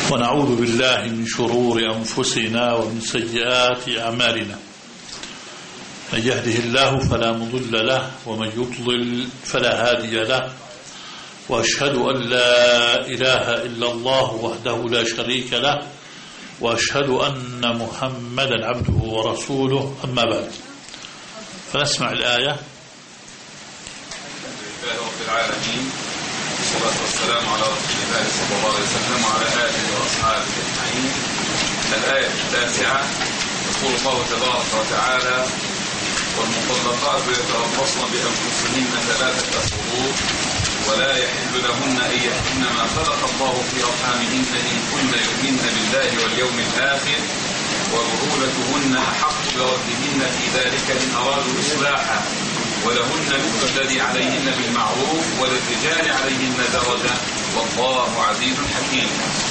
ونعوذ بالله من شرور أنفسنا ومن سيئات أعمالنا. من يهده الله فلا مضل له ومن يضلل فلا هادي له، وأشهد أن لا إله إلا الله وحده لا شريك له، وأشهد أن محمدا عبده ورسوله. أما بعد، فنسمع الآية. لله رب العالمين، والصلاة والسلام على رسول الله صلى الله عليه وسلم وعلى آله وأصحابه أجمعين. الآية 9 يقول الله تبارك وتعالى: والمطلقات يتربصن بأنفسهن 3 قروء ولا يحل لهن أن يحكمن ما خلق الله في أرحامهن إن كن يؤمن بالله واليوم الآخر، وبعولتهن أحق بردهن في ذلك إن أرادوا إصلاحا، ولهن مثل الذي عليهن بالمعروف وللرجال عليهن درجة، والله عزيز حكيم.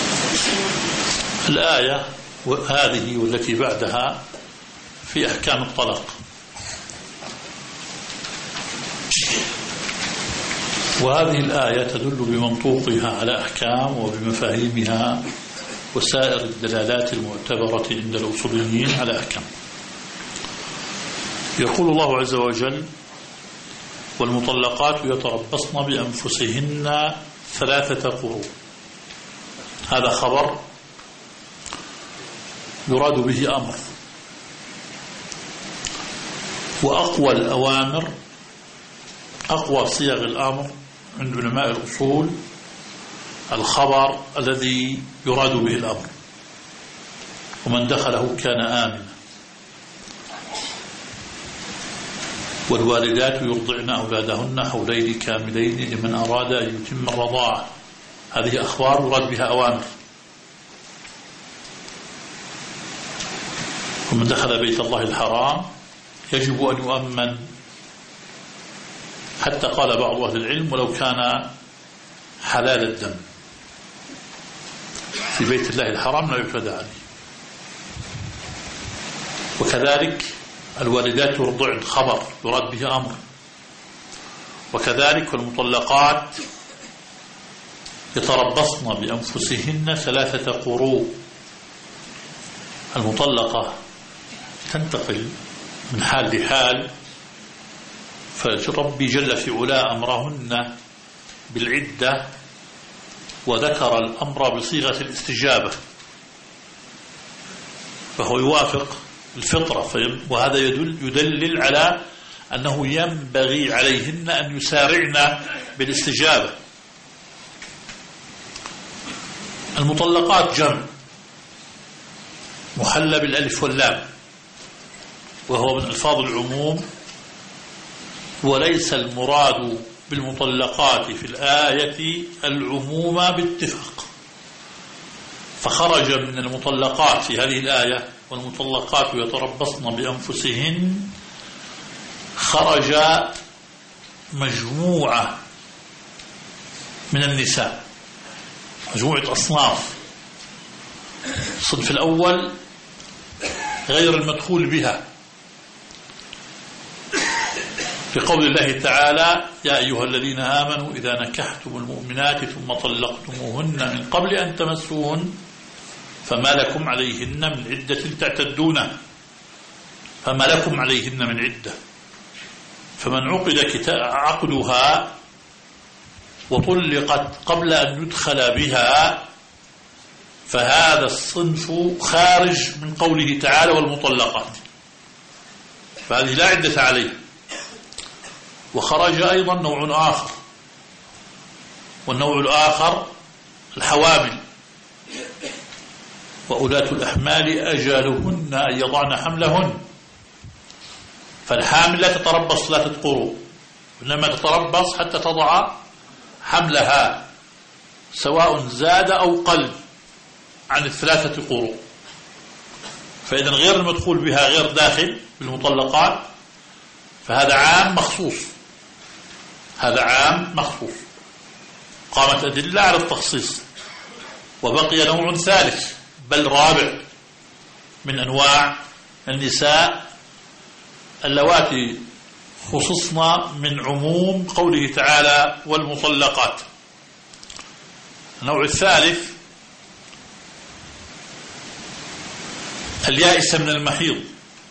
الآية هذه والتي بعدها في أحكام الطلاق، وهذه الآية تدل بمنطوقها على أحكام وبمفاهيمها وسائر الدلالات المعتبرة عند الأصوليين على أحكام. يقول الله عز وجل: والمطلقات يتربصن بأنفسهن 3 قروء. هذا خبر يراد به أمر، وأقوى الأوامر، أقوى صيغ الأمر عند علماء الأصول الخبر الذي يراد به الأمر، ومن دخله كان آمنا. والوالدات يرضعن أولادهن حولين كاملين لمن أراد أن يتم الرضاعة. هذه أخبار يراد بها أوامر. ومن دخل بيت الله الحرام يجب أن يؤمن، حتى قال بعض أهل العلم: ولو كان حلال الدم في بيت الله الحرام لا يعتدى عليه. وكذلك الوالدات يرضعن خبر يراد به أمر، وكذلك المطلقات يتربصن بأنفسهن 3 قروء. المطلقة تنتقل من حال لحال، فربي جل في علا أمرهن بالعدة، وذكر الأمر بصيغة الاستجابة، فهو يوافق الفطرة، وهذا يدلل على أنه ينبغي عليهن أن يسارعن بالاستجابة. المطلقات جمع محلى بالألف واللام، وهو من ألفاظ العموم، وليس المراد بالمطلقات في الآية العموم باتفاق، فخرج من المطلقات في هذه الآية والمطلقات يتربصن بأنفسهن، خرج مجموعة من النساء، مجموعة أصناف. الصنف الأول غير المدخول بها، في قول الله تعالى: يا أيها الذين آمنوا إذا نكحتم المؤمنات ثم طلقتموهن من قبل أن تمسوهن فما لكم عليهن من عدة تعتدونها، فما لكم عليهن من عدة. فمن عقد عقدها وطلقت قبل أن يدخل بها فهذا الصنف خارج من قوله تعالى: والمطلقات، فهذه لا عدة عليه. وخرج أيضا نوع آخر، والنوع الآخر الحوامل، وأولاة الأحمال أجالهن أن يضعن حملهن. فالحامل لا تتربص 3 قروء، إنما تتربص حتى تضع حملها، سواء زاد أو قل عن 3 قروء. فإذا غير المدخول بها غير داخل بالمطلقات، فهذا عام مخصوص، هذا عام مخصوص، قامت أدلة على التخصيص. وبقي نوع ثالث بل رابع من أنواع النساء اللواتي خصصنا من عموم قوله تعالى: والمطلقات. النوع الثالث اليائس من المحيض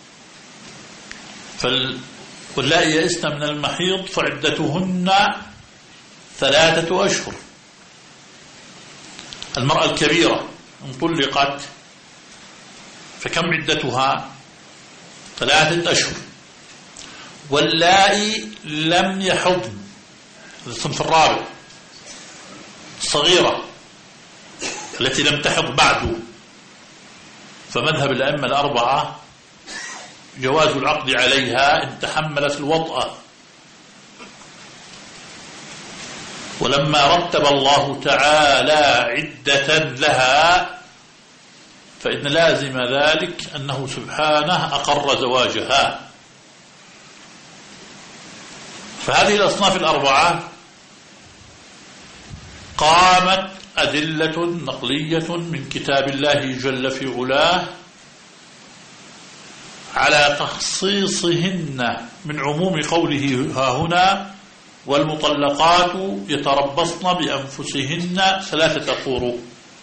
واللائي يئسن من المحيض فعدتهن 3 أشهر. المرأة الكبيرة إن طلقت فكم عدتها؟ 3 أشهر. واللائي لم يحضن، الصنف الرابع، الصغيرة التي لم تحض بعد، فمذهب الأئمة الأربعة جواز العقد عليها إن تحملت الوطأة. ولما رتب الله تعالى عدة لها فإن لازم ذلك أنه سبحانه أقر زواجها. فهذه الأصناف الأربعة قامت أدلة نقلية من كتاب الله جل في علاه على تخصيصهن من عموم قوله ها هنا والمطلقات يتربصن بأنفسهن 3 قروء.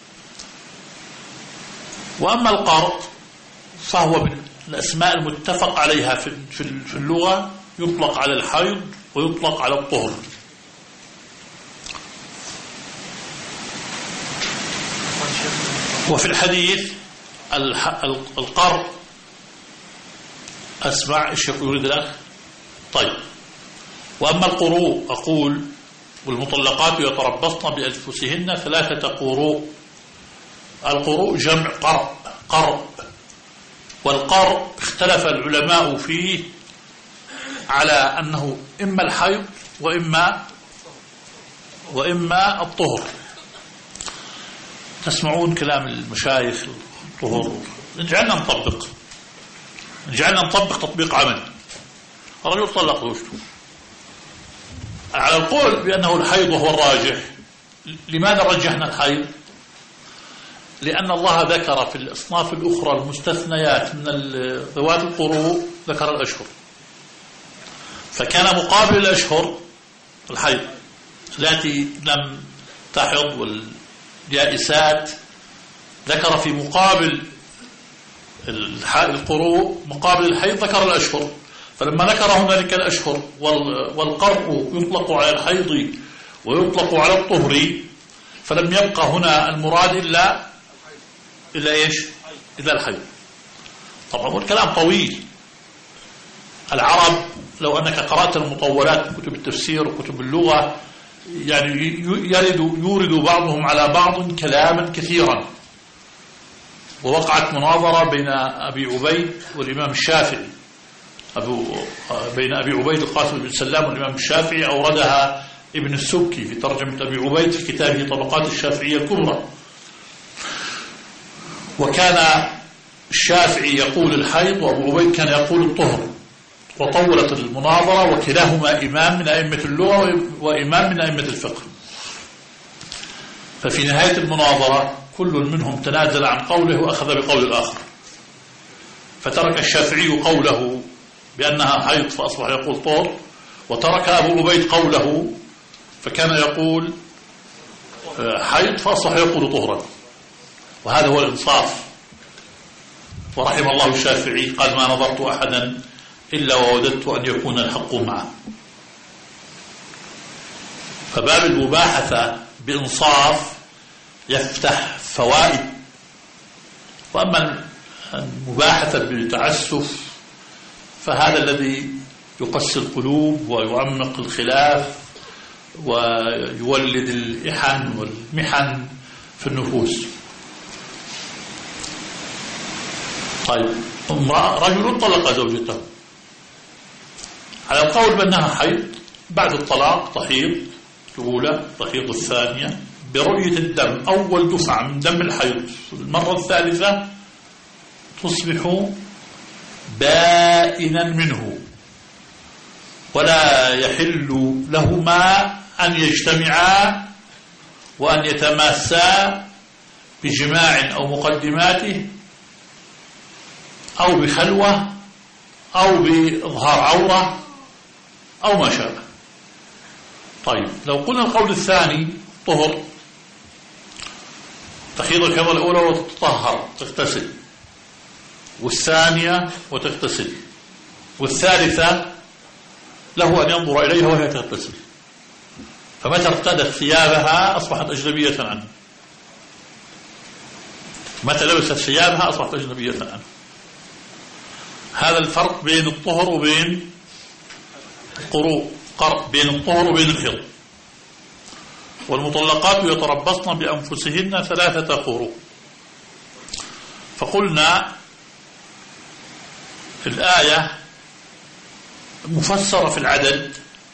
وأما القرء فهو من الأسماء المتفق عليها في اللغة، يطلق على الحيض ويطلق على الطهر. وفي الحديث القرء أسمع إيش يريد الأخ. طيب، وأما القروء أقول والمطلقات يتربصن بأنفسهن 3 قروء. القروء جمع قرء، والقرء اختلف العلماء فيه على أنه إما الحيض وإما الطهر. تسمعون كلام المشايخ الطهر، نجعلنا نطبق تطبيق عملي. الرجل طلق زوجته على القول بأنه الحيض وهو الراجح. لماذا رجحنا الحيض؟ لأن الله ذكر في الأصناف الأخرى المستثنيات من ذوات القروء ذكر الأشهر، فكان مقابل الأشهر الحيض التي لم تحض واليائسات، ذكر في مقابل القروء مقابل الحيض ذكر الأشهر. فلما ذكر هنالك الأشهر والقرء يطلق على الحيض ويطلق على الطهر، فلم يبقى هنا المراد إلا إيش؟ إلا الحيض. طبعا الكلام طويل. العرب لو أنك قرأت المطولات كتب التفسير وكتب اللغة يعني يورد بعضهم على بعض كلاما كثيرا. ووقعت مناظرة بين أبي عبيد والإمام الشافعي، بين أبي عبيد القاسم بن سلام والإمام الشافعي، أوردها ابن السبكي في ترجمة أبي عبيد في كتابه طبقات الشافعية الكبرى. وكان الشافعي يقول الحيض وأبو عبيد كان يقول الطهر، وطولت المناظرة، وكلاهما إمام من أئمة اللغة وإمام من أئمة الفقه. ففي نهاية المناظرة كل منهم تنازل عن قوله وأخذ بقول الآخر، فترك الشافعي قوله بأنها حيض فأصبح يقول طهر، وترك أبو عبيد قوله فكان يقول حيض فأصبح يقول طهرا. وهذا هو الإنصاف. ورحم الله الشافعي قال ما نظرت أحدا إلا ووددت أن يكون الحق معه. فباب المباحثة بإنصاف يفتح فوائد. وأما المباحثة بتعسف فهذا الذي يقسي القلوب ويعمق الخلاف ويولد الإحن والمحن في النفوس. طيب، رجل طلق زوجته على القول بأنها حيض، بعد الطلاق تحيض الأولى تحيض الثانية برؤية الدم، أول دفعة من دم الحيض المرة الثالثة تصبح بائنا منه، ولا يحل لهما أن يجتمعا وأن يتماسا بجماع أو مقدماته أو بخلوة أو بإظهار عورة أو ما شابه. طيب، لو قلنا القول الثاني طهر، تحيض الحيضة الأولى وتطهر تغتسل، والثانية وتغتسل، والثالثة له أن ينظر إليها وهي تغتسل، فمتى ارتدت ثيابها أصبحت أجنبية عنه، متى لبست ثيابها أصبحت أجنبية عنه. هذا الفرق بين الطهر وبين بين الطهر وبين الحيض. والمطلقات يتربصن بأنفسهن 3 قروء. فقلنا الآية مفسرة في العدد،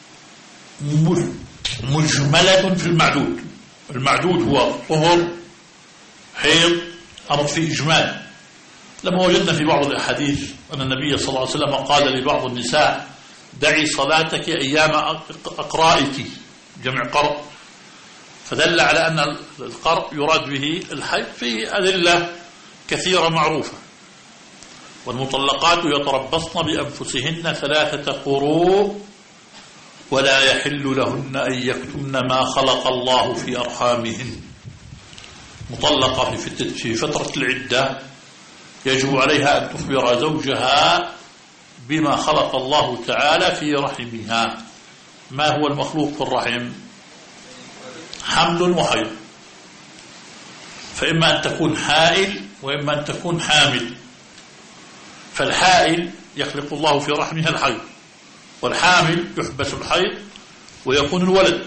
مجملة في المعدود. المعدود هو طهر، حيض، أمر في إجمال. لما وجدنا في بعض الأحاديث أن النبي صلى الله عليه وسلم قال لبعض النساء: دعي صلاتك أيام أقرائك، جمع قرء، فدل على أن القرء يراد به الحيض في أدلة كثيرة معروفة. والمطلقات يتربصن بأنفسهن 3 قروء ولا يحل لهن أن يكتمن ما خلق الله في أرحامهن. مطلقة في فترة العدة يجب عليها أن تخبر زوجها بما خلق الله تعالى في رحمها. ما هو المخلوق في الرحم؟ حمل وحيض، فإما أن تكون حائل وإما أن تكون حامل. فالحائل يخلق الله في رحمها الحيض، والحامل يحبس الحيض ويكون الولد.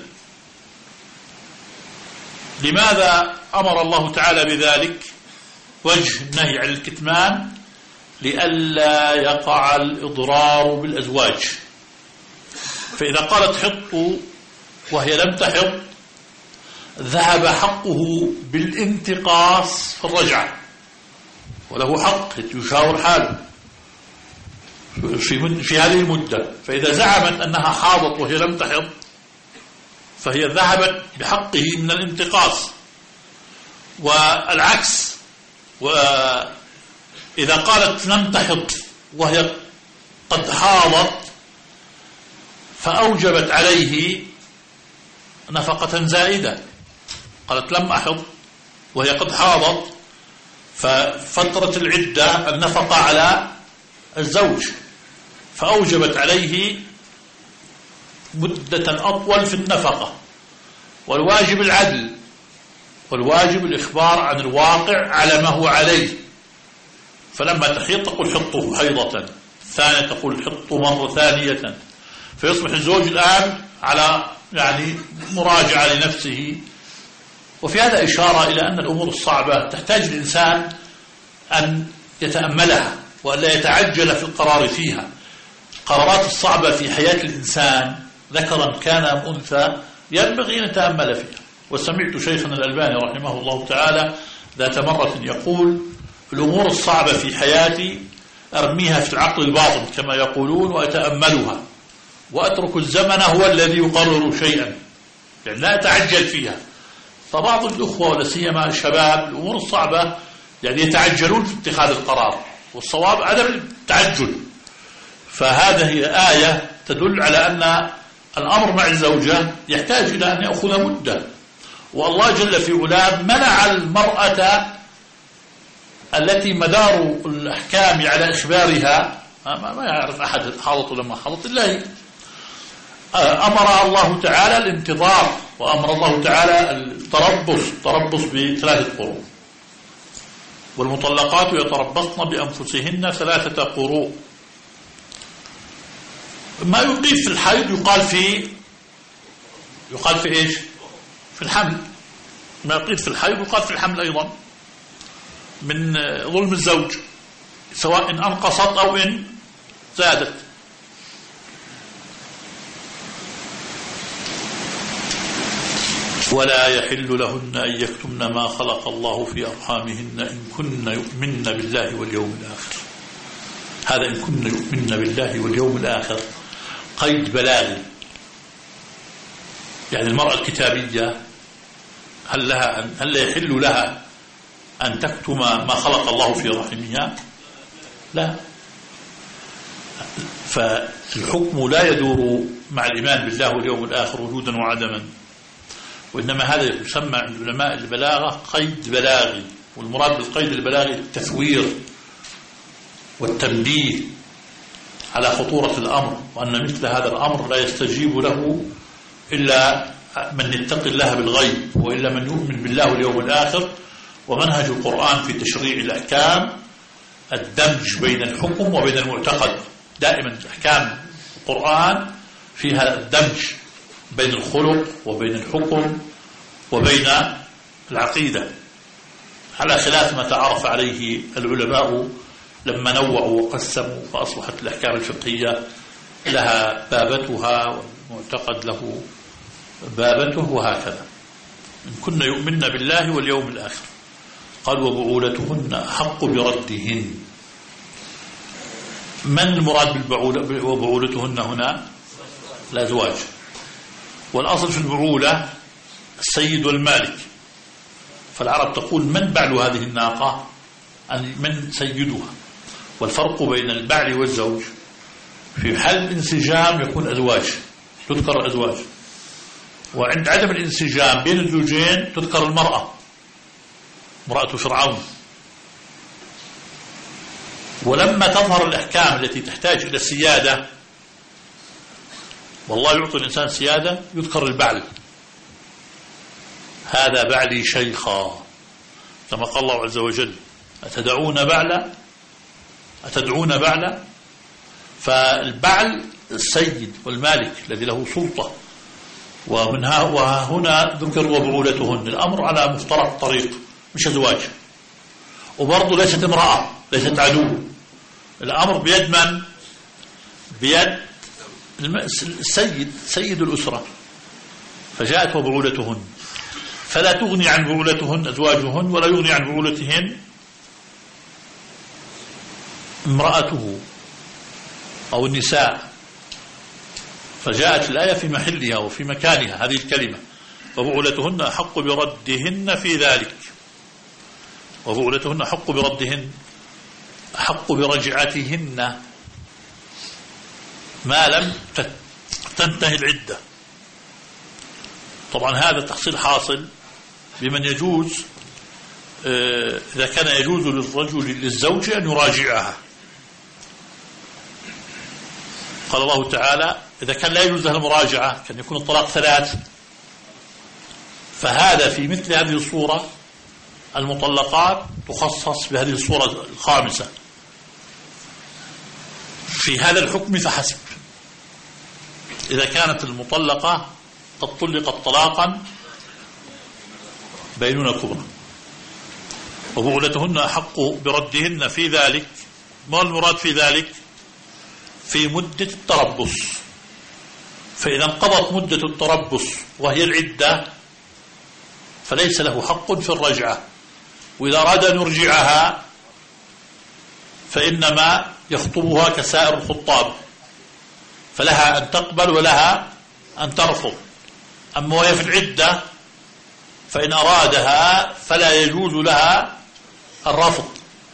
لماذا أمر الله تعالى بذلك؟ وجه النهي عن الكتمان لئلا يقع الإضرار بالأزواج. فإذا قالت حط وهي لم تحط ذهب حقه بالانتقاص في الرجعة، وله حق يشاور حاله في هذه المدة. فإذا زعمت أنها حاضت وهي لم تحض فهي ذهبت بحقه من الانتقاص. والعكس، وإذا قالت لم تحض وهي قد حاضت فأوجبت عليه نفقة زائدة. قالت لم أحض وهي قد حاضت، ففترة العدة النفقة على الزوج، فأوجبت عليه مدة أطول في النفقة. والواجب العدل، والواجب الإخبار عن الواقع على ما هو عليه. فلما تحيض تقول حطه حيضة، الثانية تقول حطه مرة ثانية، فيصبح الزوج الآن على مراجعة لنفسه. وفي هذا إشارة إلى أن الأمور الصعبة تحتاج الإنسان أن يتأملها وأن لا يتعجل في القرار فيها. القرارات الصعبة في حياة الإنسان ذكرا كان أم أنثى ينبغي أن يتأمل فيها. وسمعت شيخنا الألباني رحمه الله تعالى ذات مرة يقول: الأمور الصعبة في حياتي أرميها في العقل الباطن كما يقولون وأتأملها، وأترك الزمن هو الذي يقرر شيئا، يعني لا أتعجل فيها. فبعض الأخوة ولا سيما الشباب الأمور الصعبة يتعجلون في اتخاذ القرار، والصواب عدم التعجل. فهذه آية تدل على أن الأمر مع الزوجة يحتاج إلى أن يأخذ مدة. والله جل في علاه منع المرأة التي مدار الأحكام على إخبارها، ما يعرف أحد حاضت لما حاضت إلا هي. أمر الله تعالى الانتظار، وأمر الله تعالى التربص ب3 قروء. والمطلقات يتربصن بأنفسهن 3 قروء. ما يقيم في الحيض يقال في إيش؟ في الحمل. ما يقيم في الحيض يقال في الحمل أيضا، من ظلم الزوج سواء إن أنقصت أو إن زادت. ولا يحل لهن أن يكتمن ما خلق الله في أرحامهن إن كن يؤمن بالله واليوم الآخر. هذا إن كن يؤمن بالله واليوم الآخر قيد بلاغي. يعني المرأة الكتابية هل يحل لها أن تكتم ما خلق الله في رحمها؟ لا. فالحكم لا يدور مع الإيمان بالله واليوم الآخر وجودا وعدما، وإنما هذا يسمى عند علماء البلاغة قيد بلاغي. والمراد بالقيد البلاغي التثوير، والتنبيه على خطورة الأمر، وأن مثل هذا الأمر لا يستجيب له إلا من يتقي الله بالغيب، وإلا من يؤمن بالله واليوم الآخر. ومنهج القرآن في تشريع الأحكام الدمج بين الحكم وبين المعتقد. دائما أحكام القرآن فيها الدمج بين الخلق وبين الحكم وبين العقيدة، على خلاف ما تعرف عليه العلماء لما نوعوا وقسموا، فأصبحت الأحكام الفقهية لها بابتها والمعتقد له بابته، وهكذا. إن كن يؤمن بالله واليوم الآخر. قال وبعولتهن أحق بردهن. من المراد وبعولتهن هنا؟ الأزواج. والأصل في البعولة السيد والمالك، فالعرب تقول من بعل هذه الناقة، من سيدها. والفرق بين البعل والزوج في حال الانسجام يكون أزواج، تذكر أزواج، وعند عدم الانسجام بين الزوجين تذكر المرأة، امرأة فرعون. ولما تظهر الأحكام التي تحتاج إلى السيادة، والله يعطي الإنسان سيادة، يذكر البعل، هذا بعلي شيخا، كما قال الله عز وجل أتدعون بعلا. فالبعل السيد والمالك الذي له سلطة، وهنا ذكر وبعولتهن. الأمر على مفترق الطريق، مش أزواج، وبرضه ليست امرأة، ليست عدو. الأمر بيد من؟ بيد السيد، سيد الأسرة. فجاءت وبعولتهن، فلا تغني عن بعولتهن أزواجهن، ولا يغني عن بعولتهن امرأته أو النساء. فجاءت الآية في محلها وفي مكانها هذه الكلمة، وبعولتهن أحق بردهن في ذلك. وبعولتهن أحق بردهن، أحق برجعتهن ما لم تنتهي العدة. طبعا هذا تحصيل حاصل بمن يجوز، إذا كان يجوز للرجل للزوج أن يراجعها. قال الله تعالى إذا كان لا يجوز لها المراجعة، كان يكون الطلاق 3. فهذا في مثل هذه الصورة المطلقات تخصص بهذه الصورة الخامسة في هذا الحكم فحسب. إذا كانت المطلقة قد طلقت طلاقا بينونة كبرى. وبعولتهن أحق بردهن في ذلك. ما المراد في ذلك؟ في مدة التربص. فإذا انقضت مدة التربص وهي العدة فليس له حق في الرجعة، وإذا أراد أن يرجعها فإنما يخطبها كسائر الخطاب، فلها أن تقبل ولها أن ترفض. أما وهي في العدة فإن أرادها فلا يجوز لها الرفض،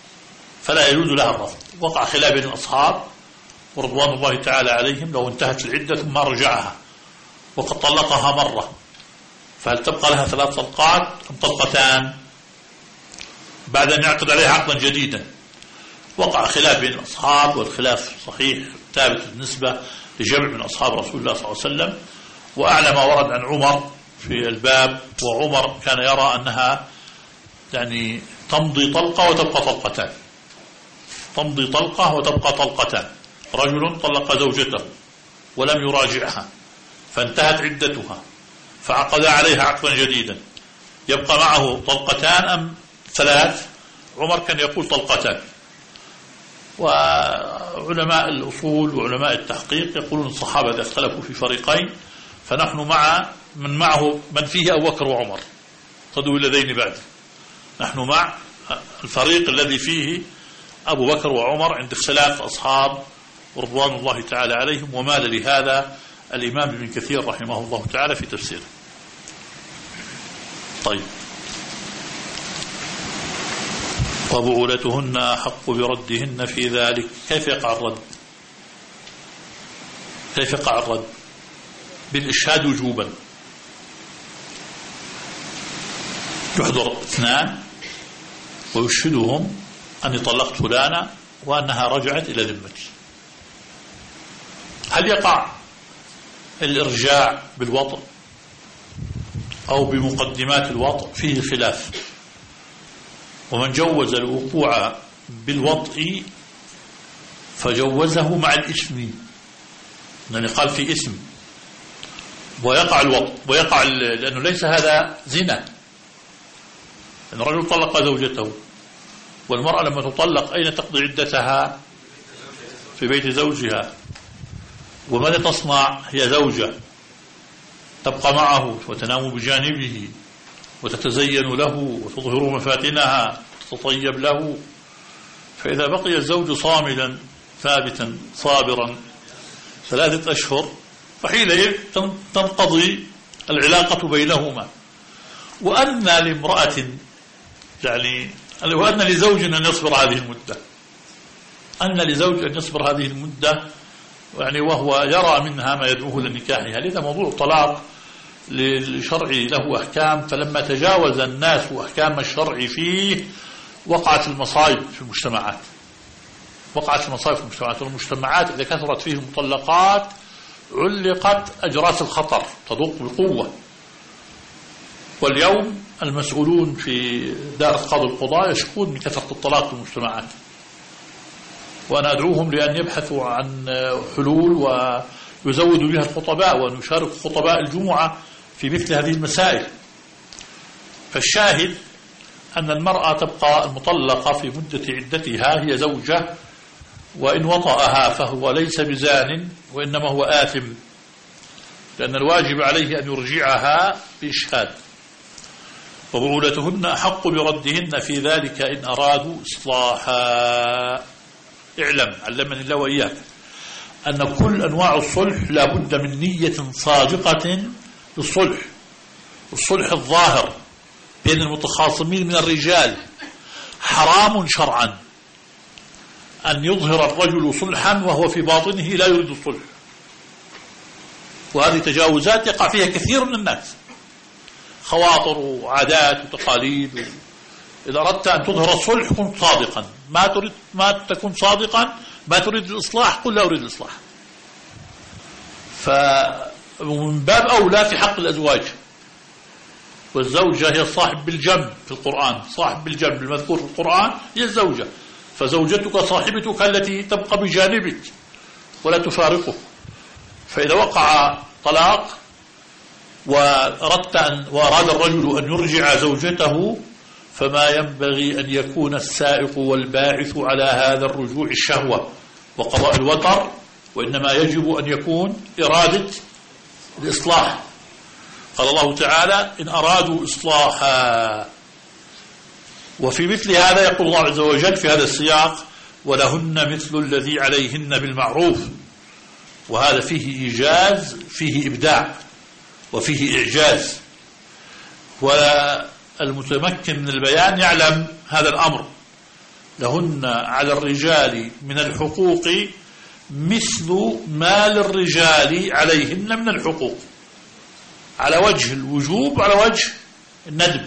وقع خلاف بين الأصحاب ورضوان الله تعالى عليهم لو انتهت العدة ثم رجعها وقد طلقها مرة، فهل تبقى لها 3 طلقات أم طلقتان بعد أن يعقد عليها عقدا جديدا؟ وقع خلاف بين الأصحاب، والخلاف صحيح ثابت بالنسبة لجمع من أصحاب رسول الله صلى الله عليه وسلم. وأعلى ما ورد عن عمر في الباب، وعمر كان يرى أنها يعني تمضي طلقة وتبقى طلقتان. رجل طلق زوجته ولم يراجعها فانتهت عدتها فعقد عليها عقدا جديدا، يبقى معه طلقتان أم 3؟ عمر كان يقول طلقتان. وعلماء الأصول وعلماء التحقيق يقولون الصحابة إذا اختلفوا في فريقين فنحن مع من فيه أبو بكر وعمر، قدوا الذين بعد، نحن مع الفريق الذي فيه أبو بكر وعمر عند اختلاف أصحاب ورضوان الله تعالى عليهم. ومال لهذا الإمام ابن كثير رحمه الله تعالى في تفسيره. طيب، وبعولتهن أحق بردهن في ذلك. كيف يقع الرد؟ بالإشهاد وجوبا، يحضر 2 ويشهدهم أني طلقت فلانا وأنها رجعت إلى ذمتي. هل يقع الإرجاع بالوطء أو بمقدمات الوطء؟ فيه خلاف، ومن جوز الوقوع بالوطء فجوزه مع الإثم، يعني قال في إثم ويقع الوطء ويقع، لأنه ليس هذا زنا. أن الرجل طلق زوجته، والمرأة لما تطلق أين تقضي عدتها؟ في بيت زوجها. وماذا تصنع؟ هي زوجة، تبقى معه وتنام بجانبه وتتزين له وتظهر مفاتنها وتتطيب له. فإذا بقي الزوج صامدا ثابتا صابرا 3 أشهر فحينئذ تنقضي العلاقة بينهما. وأن لامرأة يعني وأن لزوج أن يصبر هذه المدة، أن لزوج أن يصبر هذه المدة يعني وهو يرى منها ما يدعوه لنكاحها. لذا موضوع الطلاق للشرع له أحكام، فلما تجاوز الناس أحكام الشرع فيه وقعت المصائب في المجتمعات. وقعت المصائب في المجتمعات، والمجتمعات إذا كثرت فيه المطلقات علقت أجراس الخطر تدق بقوة. واليوم المسؤولون في دار قاضي القضاء يشكون من كثرة الطلاق في المجتمعات، وأنا أدعوهم لأن يبحثوا عن حلول ويزودوا بها الخطباء، وأن يشاركوا خطباء الجمعة في مثل هذه المسائل. فالشاهد أن المرأة تبقى المطلقة في مدة عدتها هي زوجة، وإن وطأها فهو ليس بزان وإنما هو آثم، لأن الواجب عليه أن يرجعها بإشهاد، وبعولتهن أحق بردهن في ذلك إن أرادوا إصلاحا. اعلم علمني الله وإياك أن كل أنواع الصلح لا بد من نية صادقة للصلح. الصلح الظاهر بين المتخاصمين من الرجال حرام شرعا، أن يظهر الرجل صلحا وهو في باطنه لا يريد الصلح، وهذه تجاوزات يقع فيها كثير من الناس، خواطر وعادات وتقاليد. إذا أردت أن تظهر الصلح كن صادقا، ما تكون صادقا ما تريد الإصلاح قل لا أريد الإصلاح. فمن باب أولى في حق الأزواج، والزوجة هي صاحب بالجنب في القرآن، صاحب بالجنب المذكور في القرآن هي الزوجة، فزوجتك صاحبتك التي تبقى بجانبك ولا تفارقه. فإذا وقع طلاق وأراد الرجل أن يرجع زوجته فما ينبغي أن يكون السائق والباعث على هذا الرجوع الشهوة وقضاء الوتر، وإنما يجب أن يكون إرادة الإصلاح. قال الله تعالى إن أرادوا إصلاحا. وفي مثل هذا يقول الله عز وجل في هذا السياق ولهن مثل الذي عليهن بالمعروف، وهذا فيه إيجاز فيه إبداع وفيه إعجاز، والمتمكن من البيان يعلم هذا الأمر. لهن على الرجال من الحقوق مثل ما للرجال عليهن من الحقوق، على وجه الوجوب على وجه الندب.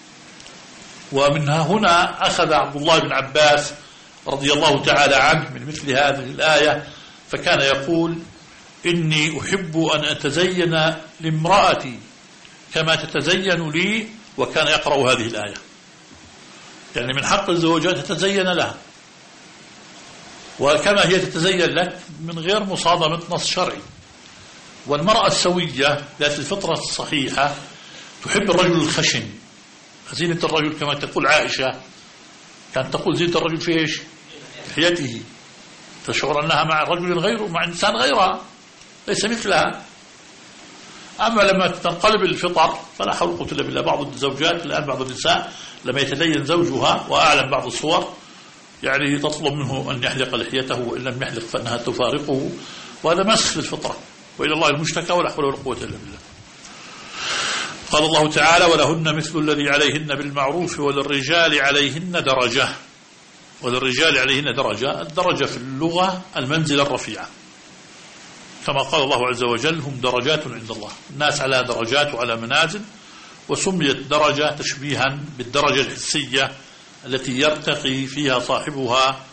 ومنها هنا أخذ عبد الله بن عباس رضي الله تعالى عنه من مثل هذه الآية، فكان يقول إني أحب أن أتزين لامرأتي كما تتزين لي، وكان يقرأ هذه الآية، يعني من حق الزوجات تتزين لها وكما هي تتزين لك من غير مصادمة نص شرعي. والمرأة السوية ذات الفطرة الصحيحة تحب الرجل الخشن، زينة الرجل كما تقول عائشة، كانت تقول زينة الرجل في إيش؟ لحيته، تشعر أنها مع رجل غيره، مع إنسان غيرها ليس مثلها. أما لما تنقلب الفطر فلا حول ولا قوة إلا بالله. بعض الزوجات الآن، بعض النساء لما يتدين زوجها، وأعلم بعض الصور يعني تطلب منه أن يحلق لحيته، وإن لم يحلق فإنها تفارقه، وهذا مسخ للفطرة، وإلى الله المشتكى ولا حول ولا قوة إلا بالله. قال الله تعالى ولهن مثل الذي عليهن بالمعروف وللرجال عليهن درجة. وللرجال عليهن درجة، الدرجة في اللغة المنزلة الرفيعة، كما قال الله عز وجل هم درجات عند الله. الناس على درجات وعلى منازل، وسميت درجة تشبيها بالدرجة الحسية التي يرتقي فيها صاحبها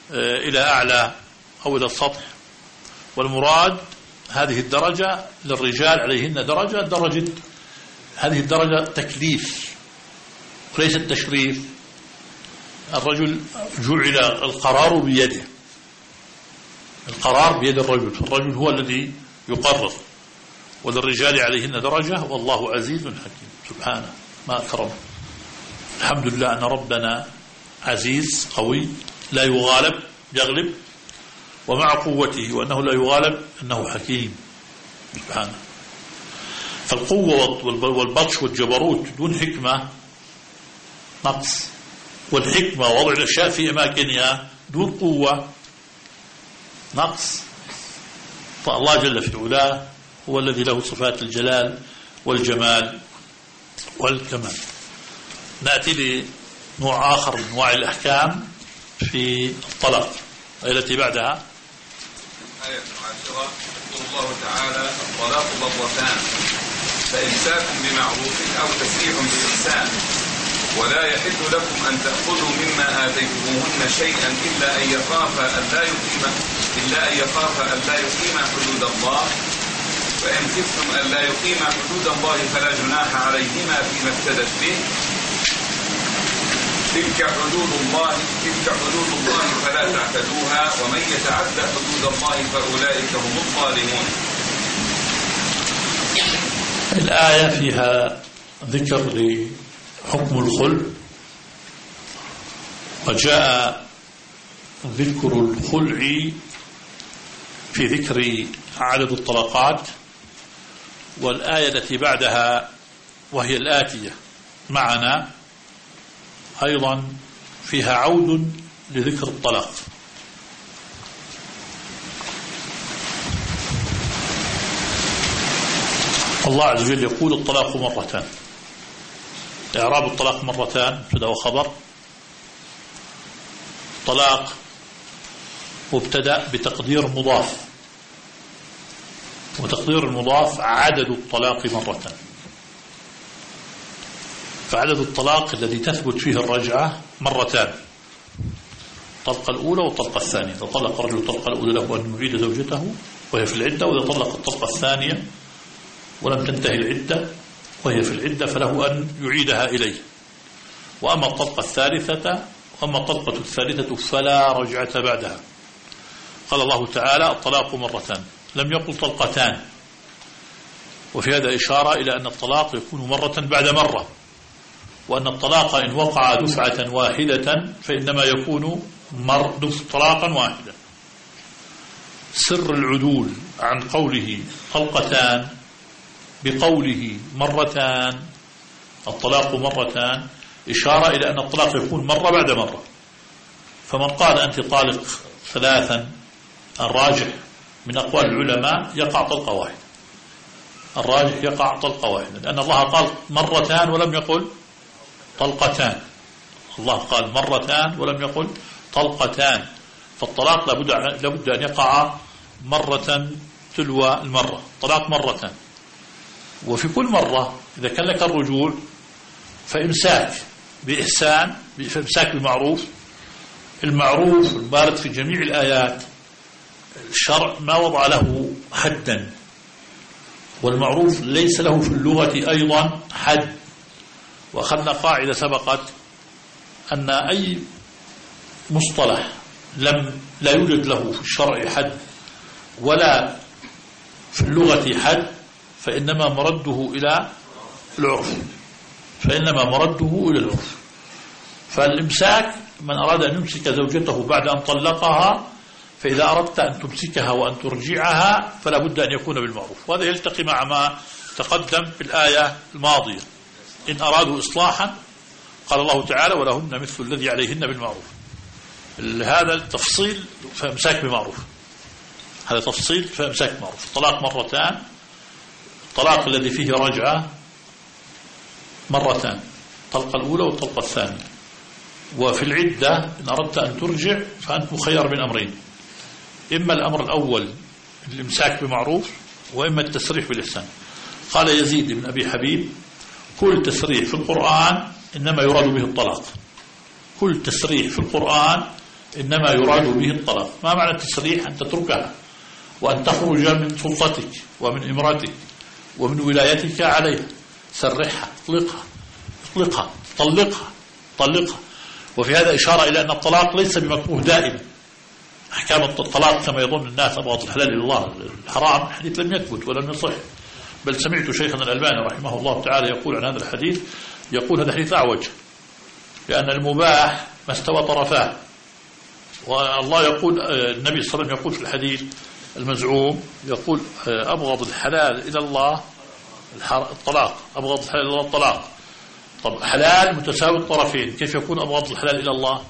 إلى أعلى أو إلى السطح. والمراد هذه الدرجة للرجال عليهن درجة هذه الدرجة تكليف وليس التشريف. الرجل جعل القرار بيده، القرار بيد الرجل، فالرجل هو الذي يقرر. وللرجال عليهن درجة والله عزيز حكيم. سبحانه ما أكرمه. الحمد لله أن ربنا عزيز قوي لا يغالب يغلب، ومع قوته وأنه لا يغالب أنه حكيم سبحانه. فالقوة والبطش والجبروت دون حكمة نقص، والحكمة ووضع الأشياء في أماكنها دون قوة نقص. فالله جل في علاه هو الذي له صفات الجلال والجمال والكمال. نأتي لنوع آخر من أنواع الأحكام في الطلاق التي بعدها. آية 10 يقول الله تعالى: الطلاق ضرتان، فإمساك بمعروف أو تسريح بإحسان، ولا يحل لكم أن تأخذوا مما آتيتموهن شيئا إلا أن يخافا ألا يقيما حدود الله، فإن خفتم ألا يقيما حدود الله فلا جناح عليهما فيما افتدت به، تلك حدود الله فلا تعتدوها، ومن يتعدى حدود الله فأولئك هم الظالمون. الآية فيها ذكر لحكم الخلع، وجاء ذكر الخلع في ذكر عدد الطلقات. والآية التي بعدها وهي الآتية معنا أيضا فيها عود لذكر الطلاق. الله عز وجل يقول: الطلاق مرتان. إعراب الطلاق مرتان مبتدأ وخبر. طلاق مبتدأ بتقدير مضاف، وتقدير المضاف عدد الطلاق مرتان. فعدد الطلاق الذي تثبت فيه الرجعة مرتان: الطلقة الأولى والطلقة الثانية. إذا طلق الرجل الطلقة الأولى له أن يعيد زوجته وهي في العدة، وإذا طلق الطلقة الثانية ولم تنتهي العدة وهي في العدة فله أن يعيدها إليه. وأما الطلقة الثالثة فلا رجعة بعدها. قال الله تعالى: الطلاق مرتان، لم يقل طلقتان. وفي هذا إشارة إلى أن الطلاق يكون مرة بعد مرة، وأن الطلاق إن وقع دفعة واحدة فإنما يكون طلاقا واحدا. سر العدول عن قوله طلقتان بقوله مرتان، الطلاق مرتان، إشارة إلى أن الطلاق يكون مرة بعد مرة. فمن قال أنت طالق ثلاثا، الراجح من أقوال العلماء يقع طلقة واحدة. الراجح يقع طلقة واحدة، لأن الله قال مرتان ولم يقل طلقتان. الله قال مرتان ولم يقل طلقتان. فالطلاق لابد أن يقع مرة تلو المرة، طلاق مرتان. وفي كل مرة إذا كان لك الرجوع فإمساك بإحسان، فإمساك بالمعروف. المعروف البارد في جميع الآيات، الشرع ما وضع له حدا، والمعروف ليس له في اللغة أيضا حد. وأخذنا قاعدة سبقت أن أي مصطلح لا يوجد له في الشرع حد ولا في اللغة حد فإنما مرده إلى العرف. فالإمساك، من أراد أن يمسك زوجته بعد أن طلقها، فإذا أردت أن تمسكها وأن ترجعها فلا بد أن يكون بالمعروف. وهذا يلتقي مع ما تقدم في الآية الماضية: إن أرادوا إصلاحا قال الله تعالى: ولهن مثل الذي عليهن بالمعروف. هذا التفصيل فإمساك بمعروف، هذا تفصيل فإمساك بمعروف. الطلاق مرتان، الطلاق الذي فيه رجعة مرتان، الطلقة الأولى والطلقة الثانية. وفي العدة إن أردت أن ترجع فأنت مخير من أمرين: إما الأمر الأول الإمساك بمعروف، وإما التسريح بالإحسان. قال يزيد بن أبي حبيب: كل تسريح في القرآن إنما يراد به الطلاق. كل تسريح في القرآن إنما يراد به الطلاق. ما معنى التسريح؟ أن تتركها وأن تخرج من سلطتك ومن إمرتك ومن ولايتك عليها. سرحها، اطلقها، طلقها. وفي هذا إشارة إلى أن الطلاق ليس بمكروه دائما. أحكام الطلاق كما يظن الناس أبغض الحلال إلى الله الحرام، الحديث لم يثبت ولم يصح. بل سمعت شيخنا الألباني رحمه الله تعالى يقول عن هذا الحديث، يقول هذا الحديث أعوج، لأن المباح ما استوى طرفاه. والله يقول، النبي صلى الله عليه وسلم يقول في الحديث المزعوم، يقول أبغض الحلال إلى الله الطلاق، أبغض الحلال إلى الله الطلاق. طب حلال متساوي الطرفين، كيف يكون أبغض الحلال إلى الله؟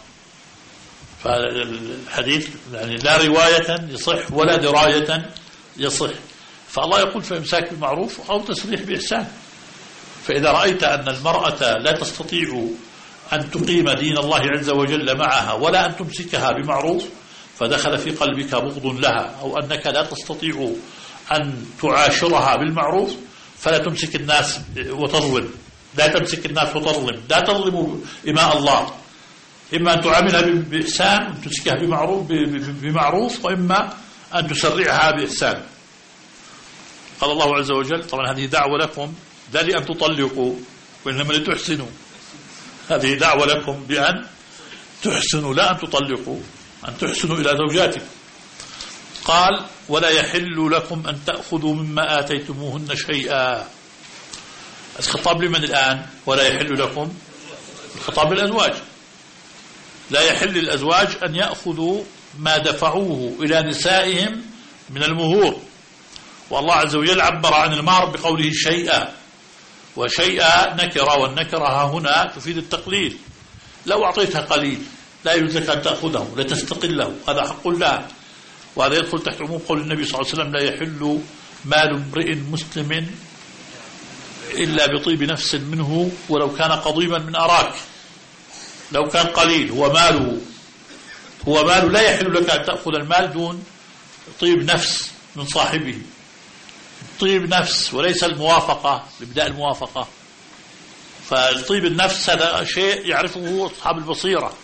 فالحديث يعني لا رواية يصح ولا دراية يصح. فالله يقول فإمساك بالمعروف أو تسريح بإحسان. فإذا رأيت أن المرأة لا تستطيع أن تقيم دين الله عز وجل معها ولا أن تمسكها بمعروف، فدخل في قلبك بغض لها، أو أنك لا تستطيع أن تعاشرها بالمعروف، فلا تمسك الناس وتظلم، لا تمسك الناس وتظلم، لا تظلم إماء الله. إما أن تعاملها بإحسان وتمسكها بمعروف، وإما أن تسرعها بإحسان. قال الله عز وجل، طبعا هذه دعوة لكم لا لأن تطلقوا وإنما لتحسنوا. هذه دعوة لكم بأن تحسنوا لا أن تطلقوا، أن تحسنوا إلى زوجاتكم. قال ولا يحل لكم أن تأخذوا مما آتيتموهن شيئا. الخطاب لمن الآن؟ ولا يحل لكم، الخطاب للأزواج. لا يحل للأزواج أن يأخذوا ما دفعوه إلى نسائهم من المهور. والله عز وجل عبر عن المهر بقوله شيئا، وشيئا نكرة، والنكرة هنا تفيد التقليل. لو أعطيتها قليل لا يجوز لك أن تأخذه، لا تستقله، هذا حق الله. وهذا يدخل تحت عموم قول النبي صلى الله عليه وسلم لا يحل مال امرئ مسلم إلا بطيب نفس منه ولو كان قضيبا من أراك. لو كان قليل هو ماله لا يحل لك أن تأخذ المال دون طيب نفس من صاحبه. طيب نفس وليس الموافقة، لابداء الموافقة. فطيب النفس هذا شيء يعرفه أصحاب البصيرة.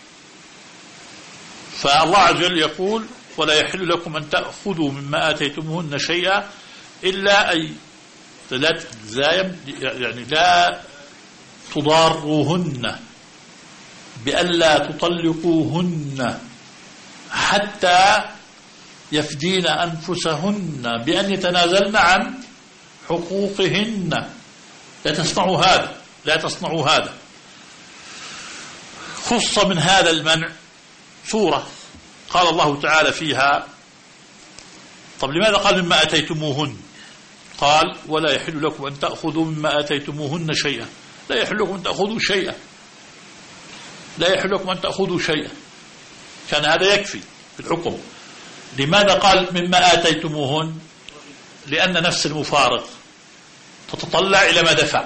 فالله عز وجل يقول ولا يحل لكم أن تأخذوا مما آتيتموهن شيئا إلا أي لا تضاروهن بألا تطلقوهن حتى يفدين أنفسهن بأن يتنازلن عن حقوقهن. لا تصنعوا هذا. خص من هذا المنع سورة قال الله تعالى فيها. طب لماذا قال مما أتيتموهن؟ قال ولا يحل لكم أن تأخذوا مما أتيتموهن شيئا. لا يحل لكم أن تأخذوا شيئا، لا يحل لكم أن تأخذوا شيئا. كان هذا يكفي في الحكم. لماذا قال مما آتيتموهن؟ لأن نفس المفارق تتطلع إلى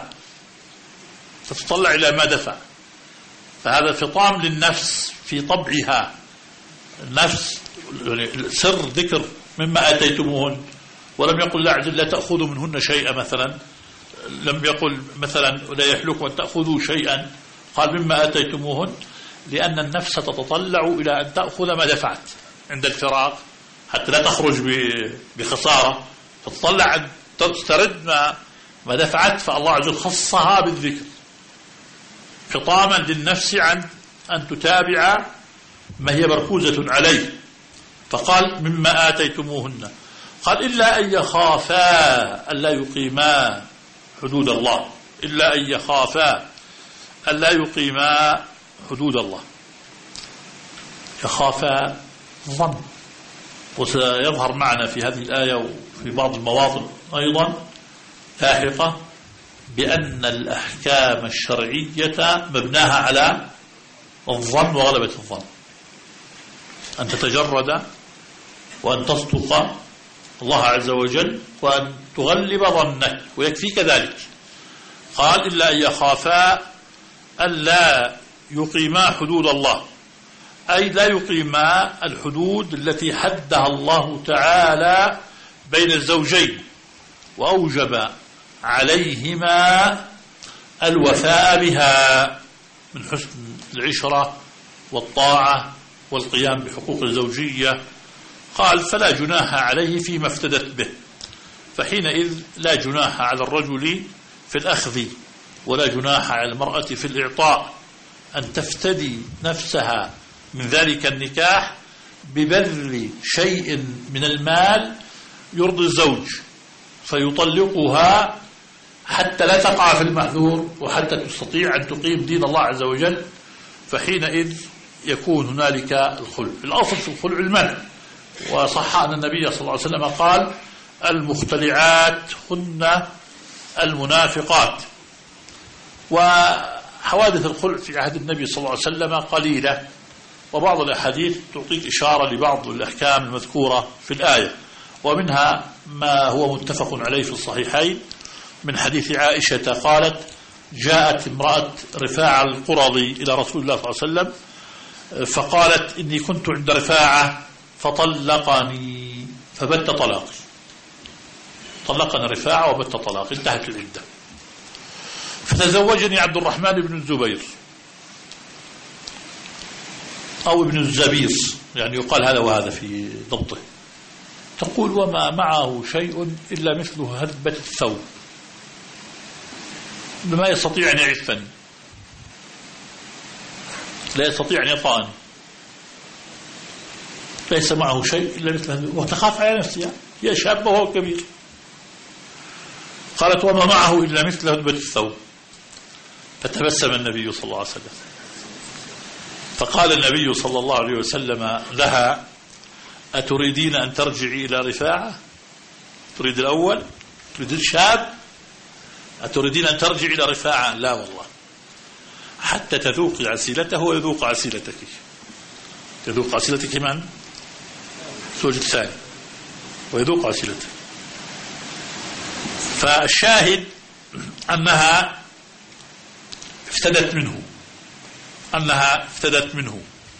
ما دفع، فهذا فطام للنفس في طبعها. النفس سر ذكر مما آتيتموهن، ولم يقل لا عجل لا تأخذوا منهن شيئا مثلا، لم يقل مثلا لا يحلكم أن تأخذوا شيئا، قال مما آتيتموهن لأن النفس تتطلع إلى أن تأخذ ما دفعت عند الفراق حتى لا تخرج بخسارة، تتطلع أن تسترد ما دفعت. فالله عز وجل خصها بالذكر خطاما للنفس عن أن تتابع ما هي مركوزة عليه. فقال مما آتيتموهن، قال إلا أن يخافا ألا يقيما حدود الله، إلا أن يخافا ألا يقيما حدود الله. يخافا ظن، وسيظهر معنا في هذه الآية وفي بعض المواطن أيضا لاحقة بأن الأحكام الشرعية مبناها على الظن وغلبة الظن، أن تتجرد وأن تصدق الله عز وجل وأن تغلب ظنك، ويكفيك ذلك. قال إلا أن يخافا ألا يقيما حدود الله، أي لا يقيما الحدود التي حدها الله تعالى بين الزوجين، وأوجب عليهما الوفاء بها من حسن العشرة والطاعة والقيام بحقوق الزوجية، قال فلا جناح عليه فيما افتدت به. فحينئذ لا جناح على الرجل في الأخذ، ولا جناح على المرأة في الإعطاء، أن تفتدي نفسها من ذلك النكاح ببذل شيء من المال يرضي الزوج فيطلقها حتى لا تقع في المحذور وحتى تستطيع أن تقيم دين الله عز وجل. فحينئذ يكون هنالك الخلع. الأصل في الخلع المنع، وصح أن النبي صلى الله عليه وسلم قال المختلعات هن المنافقات. وحوادث الخلع في عهد النبي صلى الله عليه وسلم قليلة، وبعض الأحاديث تعطيك إشارة لبعض الأحكام المذكورة في الآية، ومنها ما هو متفق عليه في الصحيحين من حديث عائشة قالت جاءت امرأة رفاعة القرظي إلى رسول الله صلى الله عليه وسلم فقالت إني كنت عند رفاعة فطلقني فبت طلاقي، طلقنا رفاعة وبت طلاقي، انتهت العدة. فتزوجني عبد الرحمن بن الزبير أو ابن الزبيص، يعني يقال هذا وهذا في ضبطه. تقول وما معه شيء إلا مثل هذبة الثوب، ما يستطيع أن يعفني، لا يستطيع أن يطعني، ليس معه شيء إلا مثل هذا، وتخاف على نفسها، هي شابة وهو كبير. قالت وما معه إلا مثل هذبة الثوب. فتبسم النبي صلى الله عليه وسلم فقال النبي صلى الله عليه وسلم لها أتريدين أن ترجعي إلى رفاعة؟ تريد الأول؟ تريد الشاب؟ أتريدين أن ترجعي إلى رفاعة؟ لا والله، حتى تذوقي عسيلته ويذوق عسيلتك. تذوق عسيلتك من؟ زوج الثاني، ويذوق عسيلته. فالشاهد أنها افتدت منه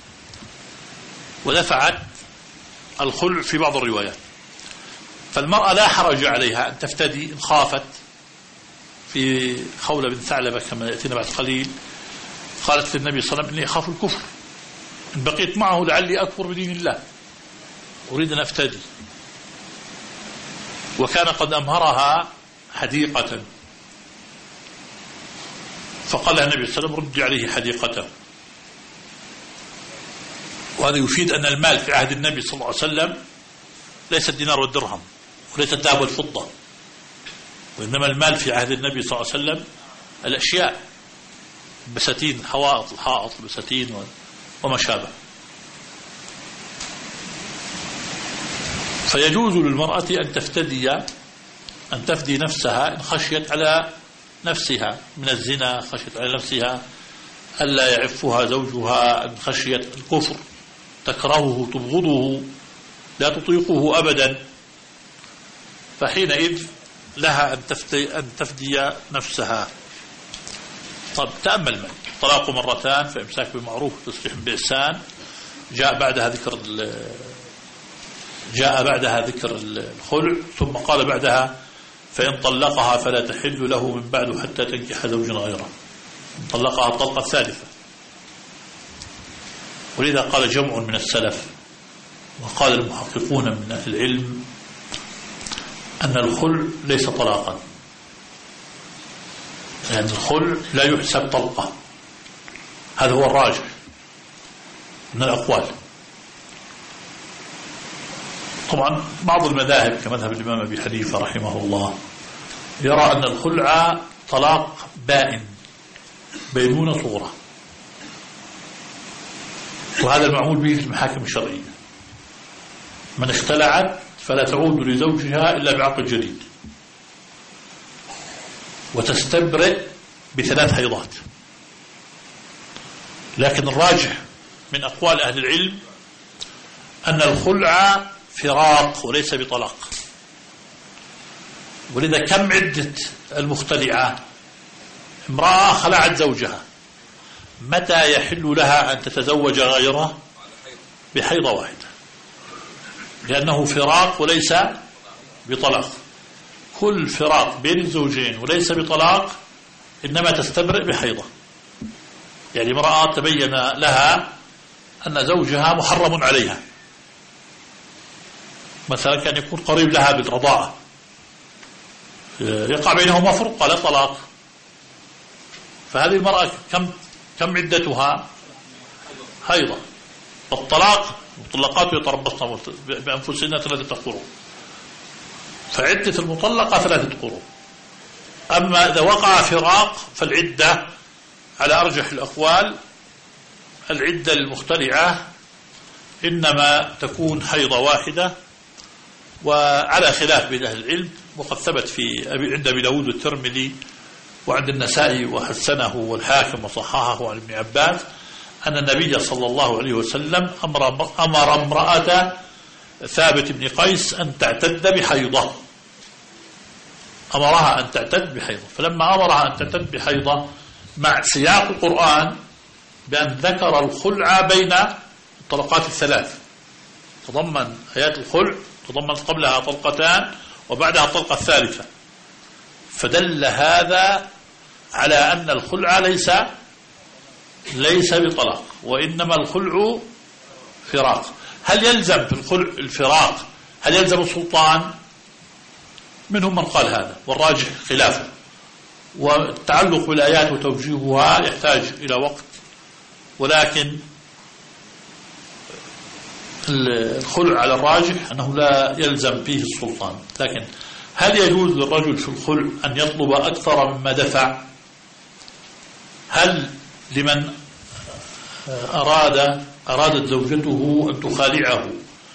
ودفعت الخلع في بعض الروايات. فالمرأة لا حرج عليها أن تفتدي إن خافت. في خولة بن ثعلبة كما يأتينا بعد قليل قالت للنبي صلى الله عليه وسلم إني أخاف الكفر، إن بقيت معه لعلي أكفر بدين الله، أريد أن أفتدي. وكان قد أمهرها حديقة، فقال النبي صلى الله عليه وسلم ردي عليه حديقته. وهذا يفيد أن المال في عهد النبي صلى الله عليه وسلم ليس الدينار والدرهم وليس الذهب والفضة، وإنما المال في عهد النبي صلى الله عليه وسلم الأشياء، بساتين، حوائط الحائط، بساتين وما شابه. فيجوز للمرأة أن تفدي نفسها إن خشيت على نفسها من الزنا، خشيت على نفسها ألا يعفها زوجها، إن خشيت الكفر تكرهه تبغضه لا تطيقه أبدا، فحينئذ لها أن تفدي نفسها. طب تأمل معي، طلاق مرتان فإمساك بمعروف تسريح بإحسان، جاء بعدها ذكر الخلع، ثم قال بعدها فإن طلقها فلا تحل له من بعد حتى تنكح زوجا غيره، طلقها الطلقة الثالثة. ولذا قال جمع من السلف وقال المحققون من أهل العلم أن الخلع ليس طلاقا، يعني الخلع لا يحسب طلقة، هذا هو الراجح من الأقوال. طبعا بعض المذاهب كمذهب الإمام أبي حنيفة رحمه الله يرى أن الخلع طلاق بائن بينونة صغرى، وهذا المعمول به في المحاكم الشرعية، من اختلعت فلا تعود لزوجها إلا بعقد جديد وتستبرئ ب3 حيضات. لكن الراجح من أقوال أهل العلم أن الخلع فراق وليس بطلاق. ولذا كم عدة المختلعة؟ امرأة خلعت زوجها، متى يحل لها أن تتزوج غيره؟ بحيضة واحدة، لأنه فراق وليس بطلاق. كل فراق بين الزوجين وليس بطلاق إنما تستبرئ بحيضة. يعني امرأة تبين لها أن زوجها محرم عليها، مثلا كان يكون قريب لها بالرضاعة، يقع بينهما فرقة لا طلاق، فهذه المرأة كم عدتها؟ حيضة. الطلاق مطلقات يتربصن بأنفسهن 3 قروء، فعدة المطلقة 3 قروء. أما إذا وقع فراق فالعدة على أرجح الأقوال العدة المختلعة إنما تكون حيضة واحدة، وعلى خلاف بين أهل العلم، وقد ثبت عند أبي داود والترمذي وعند النسائي وحسنه والحاكم وصححه عن ابن عباس أن النبي صلى الله عليه وسلم أمر امرأة ثابت بن قيس أن تعتد بحيضة، أمرها أن تعتد بحيضة. فلما أمرها أن تعتد بحيضة مع سياق القرآن بأن ذكر الخلع بين الطلقات ال3، تضمن آيات الخلع تضمن قبلها طلقتان وبعدها الطلقة الثالثة، فدل هذا على أن الخلع ليس بطلاق، وإنما الخلع فراق. هل يلزم في الخلع الفراق؟ هل يلزم السلطان؟ منهم من قال هذا، والراجح خلافه، والتعلق بالآيات وتوجيهها يحتاج إلى وقت، ولكن الخلع على الراجح أنه لا يلزم فيه السلطان. لكن هل يجوز للرجل في الخلع أن يطلب أكثر مما دفع؟ هل لمن أرادت زوجته أن تخالعه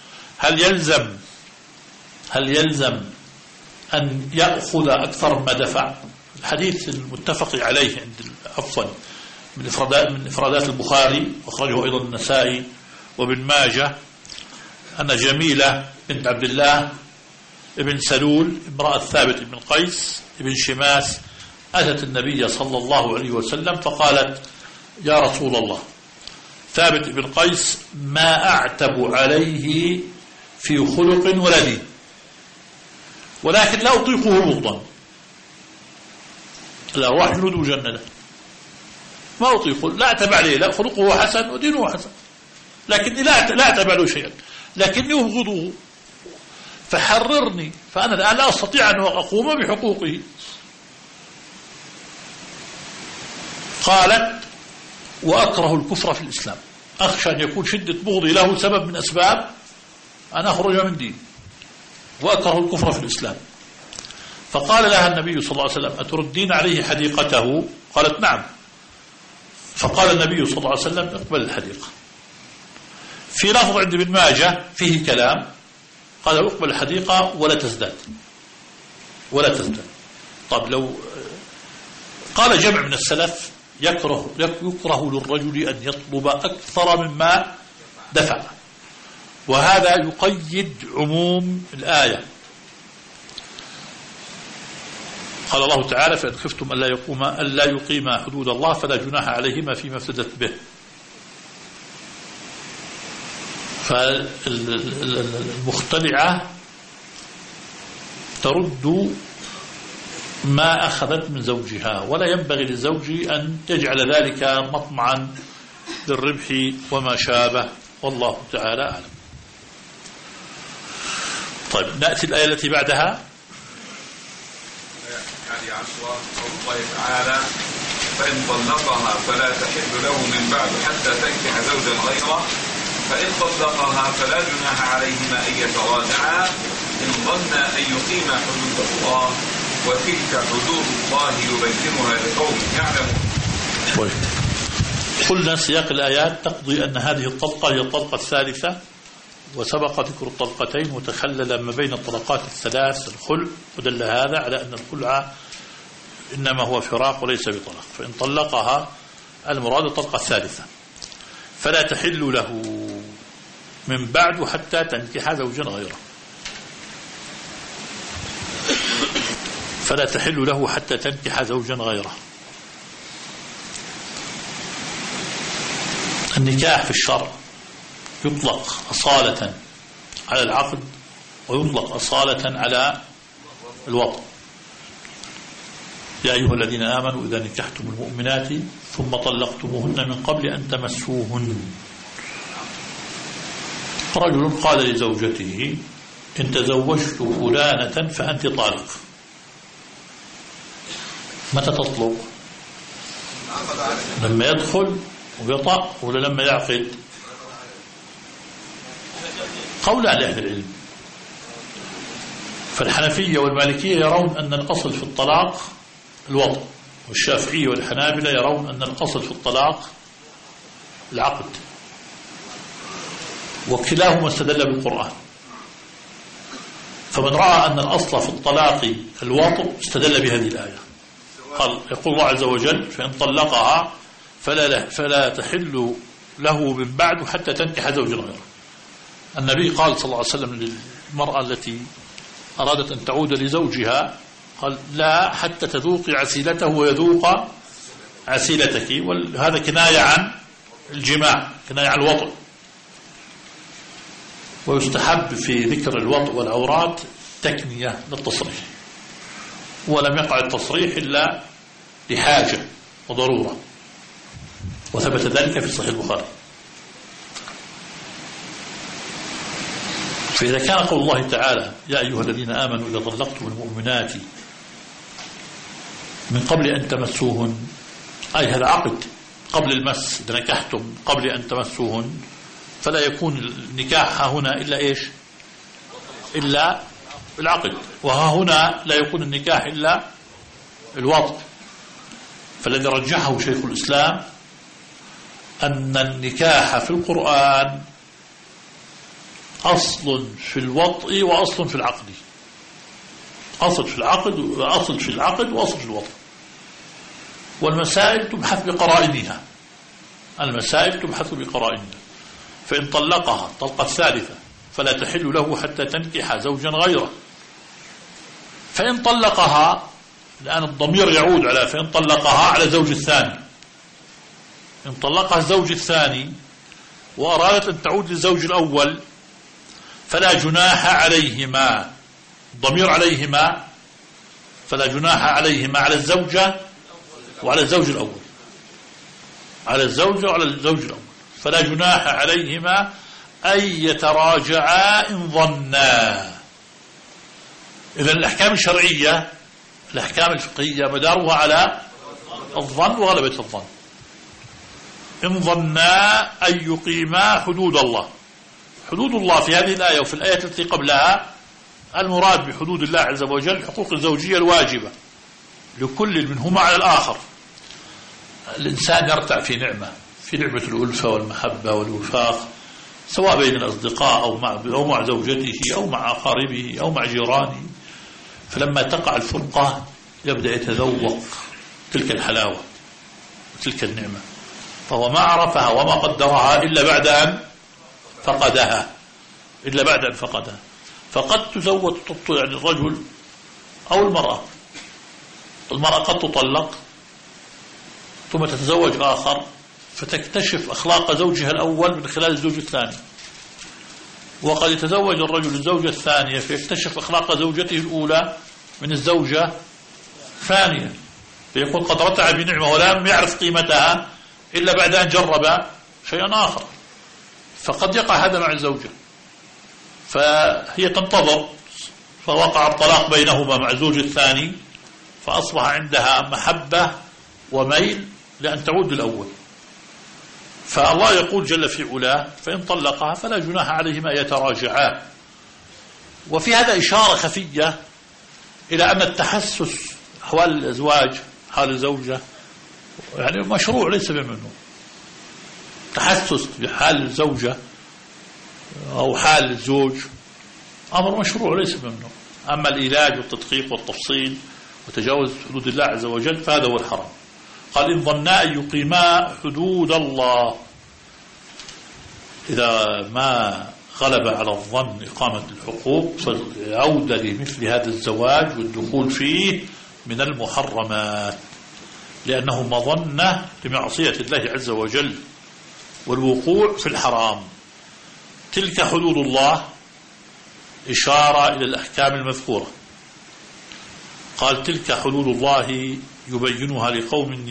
هل يلزم أن يأخذ أكثر مما دفع؟ الحديث المتفق عليه من إفرادات البخاري، وأخرجه أيضا النسائي وابن ماجه، أن جميلة بنت عبد الله ابن سلول امرأة ثابت بن قيس ابن شماس أتت النبي صلى الله عليه وسلم فقالت: يا رسول الله، ثابت بن قيس ما أعتب عليه في خلق ولا دين، ولكن لا أطيقه بغضا، الأرواح جنود مجندة، ما أطيقه، لا أعتب عليه، لا خلقه حسن ودينه حسن، لكني لا أعتب عليه شيئا، لكني أبغضه، فحررني، فأنا الآن لا أستطيع أن أقوم بحقوقه. قالت: وأكره الكفر في الإسلام، أخشى أن يكون شدة بغضي له سبب من أسباب أن أخرج من دين، وأكره الكفر في الإسلام. فقال لها النبي صلى الله عليه وسلم: أتردين عليه حديقته؟ قالت: نعم. فقال النبي صلى الله عليه وسلم: اقبل الحديقة. في لفظ عند ابن ماجه فيه كلام، قال: اقبل الحديقة ولا تزداد. طب لو قال جمع من السلف يكره للرجل أن يطلب أكثر مما دفع، وهذا يقيد عموم الآية. قال الله تعالى: فإن خفتم ألا يقيما حدود الله فلا جناح عليهما فيما افتدت به. فالمختلعة ترد ما أخذت من زوجها، ولا ينبغي للزوج أن يجعل ذلك مطمعا للربح وما شابه، والله تعالى أعلم. طيب، نأتي الآية التي بعدها. الحادي عشر قول الله تعالى: فإن طلقها فلا تحل له من بعد حتى تنكح زوجا غيره، فإن طلقها فلا جناح عليهما أن يتراجعا إن ظنا أن يقيما حدود الله، وتلك حدود الله يبينها لقوم يعلمون. قلنا سياق الآيات تقضي أن هذه الطلقة هي الطلقة الثالثة، وسبق ذكر الطلقتين متخللا ما بين الطلقات الثلاث الخلع، ودل هذا على أن الخلع إنما هو فراق وليس بطلاق. فإن طلقها المراد الطلقة الثالثة فلا تحل له من بعد حتى تنكح زوجا غيره، فلا تحل له حتى تنكح زوجا غيره. النكاح في الشرع يطلق أصالة على العقد، ويطلق أصالة على الوطن. يا أيها الذين آمنوا إذا نكحتم المؤمنات ثم طلقتموهن من قبل أن تمسوهن رجل قال لزوجته إن تزوجت فلانة فأنت طالق، متى تطلق؟ لما يدخل ويطأ ولا لما يعقد؟ قول أهل العلم. فالحنفية والمالكية يرون أن الأصل في الطلاق الوطء، والشافعية والحنابلة يرون أن الأصل في الطلاق العقد، وكلاهما استدل بالقرآن. فمن رأى أن الأصل في الطلاق الوطء استدل بهذه الآية. قال يقول الله عز وجل فإن طلقها فلا تحل له من بعد حتى تنكح زوجا غيره. النبي قال صلى الله عليه وسلم للمرأة التي أرادت أن تعود لزوجها قال لا حتى تذوقي عسيلته ويذوق عسيلتك، وهذا كناية عن الجماع، كناية عن الوطء. ويستحب في ذكر الوطء والعورات تكنية للتصريح، ولم يقع التصريح إلا لحاجة وضرورة، وثبت ذلك في صحيح البخاري. فإذا كان قول الله تعالى يا أيها الذين آمنوا إذا طلقتم المؤمنات من قبل أن تمسوهن، أي هذا عقد قبل المس، إذا نكحتم قبل أن تمسوهن، فلا يكون النكاح هنا إلا إيش؟ إلا العقد، وها هنا لا يكون النكاح إلا الوطء. فالذي رجحه شيخ الإسلام أن النكاح في القرآن أصل في الوطء وأصل في العقد، أصل في العقد وأصل في العقد وأصل في الوطء. والمسائل تبحث بقرائنها، المسائل تبحث بقرائنها. فإن طلقها الطلقة الثالثة فلا تحل له حتى تنكح زوجا غيره. فإن طلقها، لأن الضمير يعود على فإن طلقها على الزوج الثاني، إن طلقها الزوج الثاني وأرادت أن تعود للزوج الأول فلا جناح عليهما، الضمير عليهما، فلا جناح عليهما على الزوجة وعلى الزوج الأول، على الزوجة وعلى الزوج الأول، فلا جناح عليهما أن يتراجعا إن ظنا. إذن الأحكام الشرعية، الأحكام الفقهية مدارها على الظن وغلبة الظن. إن ظنا أن يقيما حدود الله. حدود الله في هذه الآية وفي الآية التي قبلها المراد بحدود الله عز وجل الحقوق الزوجية الواجبة لكل منهما على الآخر. الإنسان يرتع في نعمة، في نعمة الألفة والمحبة والوفاق، سواء بين الأصدقاء أو مع زوجته أو مع أقاربه أو مع جيرانه. فلما تقع الفرقة يبدأ يتذوق تلك الحلاوة وتلك النعمة، فهو ما عرفها وما قدرها إلا بعد أن فقدها، إلا بعد أن فقدها. فقد تزوج يعني الرجل أو المرأة قد تطلق ثم تتزوج آخر فتكتشف أخلاق زوجها الأول من خلال الزوج الثاني، وقد يتزوج الرجل الزوجة الثانية فيكتشف أخلاق زوجته الأولى من الزوجة الثانية، فيكون قد رتع بنعمة ولم يعرف قيمتها إلا بعد أن جرب شيئا آخر. فقد يقع هذا مع الزوجة، فهي تنتظر، فوقع الطلاق بينهما مع الزوج الثاني، فأصبح عندها محبة وميل لأن تعود للأول. فالله يقول جل في علاه فإن طلقها فلا جناح عليهما يتراجعا. وفي هذا إشارة خفية إلى أن التحسس أحوال الأزواج، حال الزوجة يعني مشروع ليس بممنوع. تحسس بحال الزوجة أو حال الزوج أمر مشروع ليس بممنوع. أما العلاج والتدقيق والتفصيل وتجاوز حدود الله عز وجل فهذا هو الحرام. قال إن ظنا أن يقيما حدود الله، إذا ما غلب على الظن إقامة الحقوق فالعودة لمثل هذا الزواج والدخول فيه من المحرمات، لأنه مظنة لمعصية الله عز وجل والوقوع في الحرام. تلك حدود الله إشارة إلى الأحكام المذكورة. قال تلك حدود الله يبينها لقوم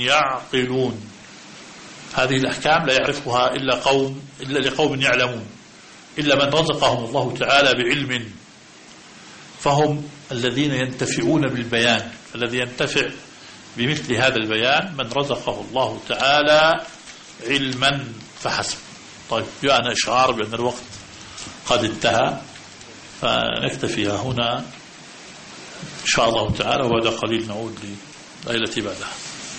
يعقلون. هذه الأحكام لا يعرفها إلا لقوم يعلمون، إلا من رزقهم الله تعالى بعلم، فهم الذين ينتفعون بالبيان. الذي ينتفع بمثل هذا البيان من رزقه الله تعالى علما فحسب. طيب، جاءنا إشعار بأن الوقت قد انتهى، فنكتفي هنا إن شاء الله تعالى، وبعد قليل نعود لليلة بعدها.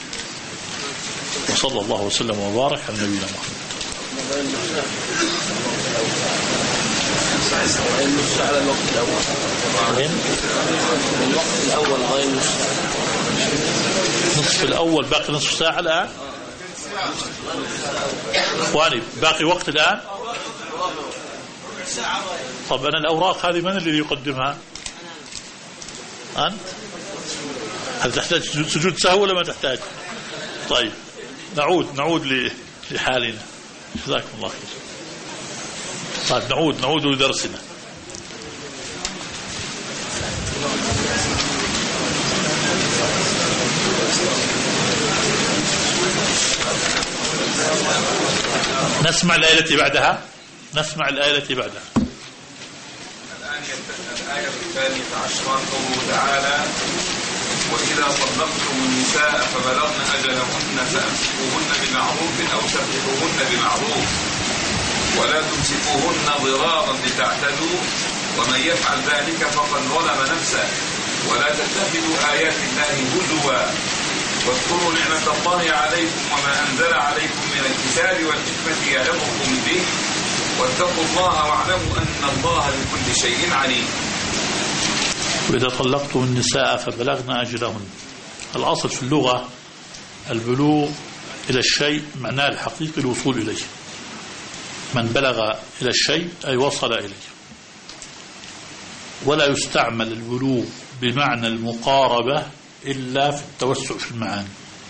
وصلى الله وسلم وبارك على نبينا محمد. على الوقت الأول، الوقت الأول غير نصف الأول، باقي نصف ساعة الآن. إخواني باقي وقت الآن. طب أنا الأوراق هذه من الذي يقدمها؟ أنت؟ هل تحتاج سجود سهو ولا ما تحتاج؟ طيب نعود لحالنا. جزاكم الله خير. طيب نعود لدرسنا. نسمع الآية التي بعدها. الآية الثانية عشرة قوله تعالى: وإذا طلقتم النساء فبلغن أجلهن فأمسكوهن بمعروف أو سرحوهن بمعروف ولا تمسكوهن ضرارا لتعتدوا ومن يفعل ذلك فقد ظلم نفسه ولا تتخذوا آيات الله هزوا واذكروا نعمة الله عليكم وما أنزل عليكم من الكتاب والحكمة يعظكم به واتقوا الله واعلموا أن الله بكل شيء عليم. وإذا طلقتم النساء فبلغن أجلهن. الأصل في اللغة البلوغ إلى الشيء معناه الحقيقي الوصول إليه. من بلغ إلى الشيء أي وصل إليه. ولا يستعمل البلوغ بمعنى المقاربة إلا في التوسع في المعاني.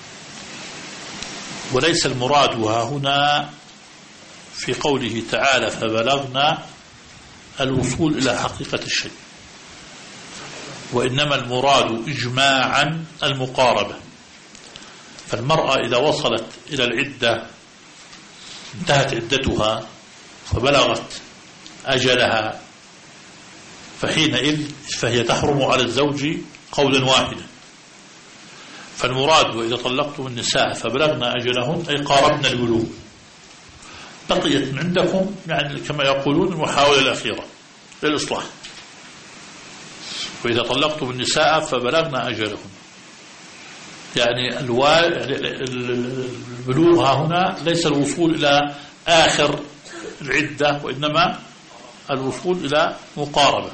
وليس المراد هنا في قوله تعالى فبلغنا الوصول إلى حقيقة الشيء، وإنما المراد إجماعا المقاربة. فالمرأة إذا وصلت إلى العدة انتهت عدتها فبلغت أجلها فحينئذ فهي تحرم على الزوج قولا واحدا. فالمراد وإذا طلقتم النساء فبلغنا أجلهن أي قاربنا البلوغ. بقيت عندكم يعني كما يقولون المحاولة الأخيرة للإصلاح. وإذا طلقتم النساء فبلغنا أجلهن، يعني البلوغ هنا ليس الوصول إلى آخر العدة، وإنما الوصول إلى مقاربة.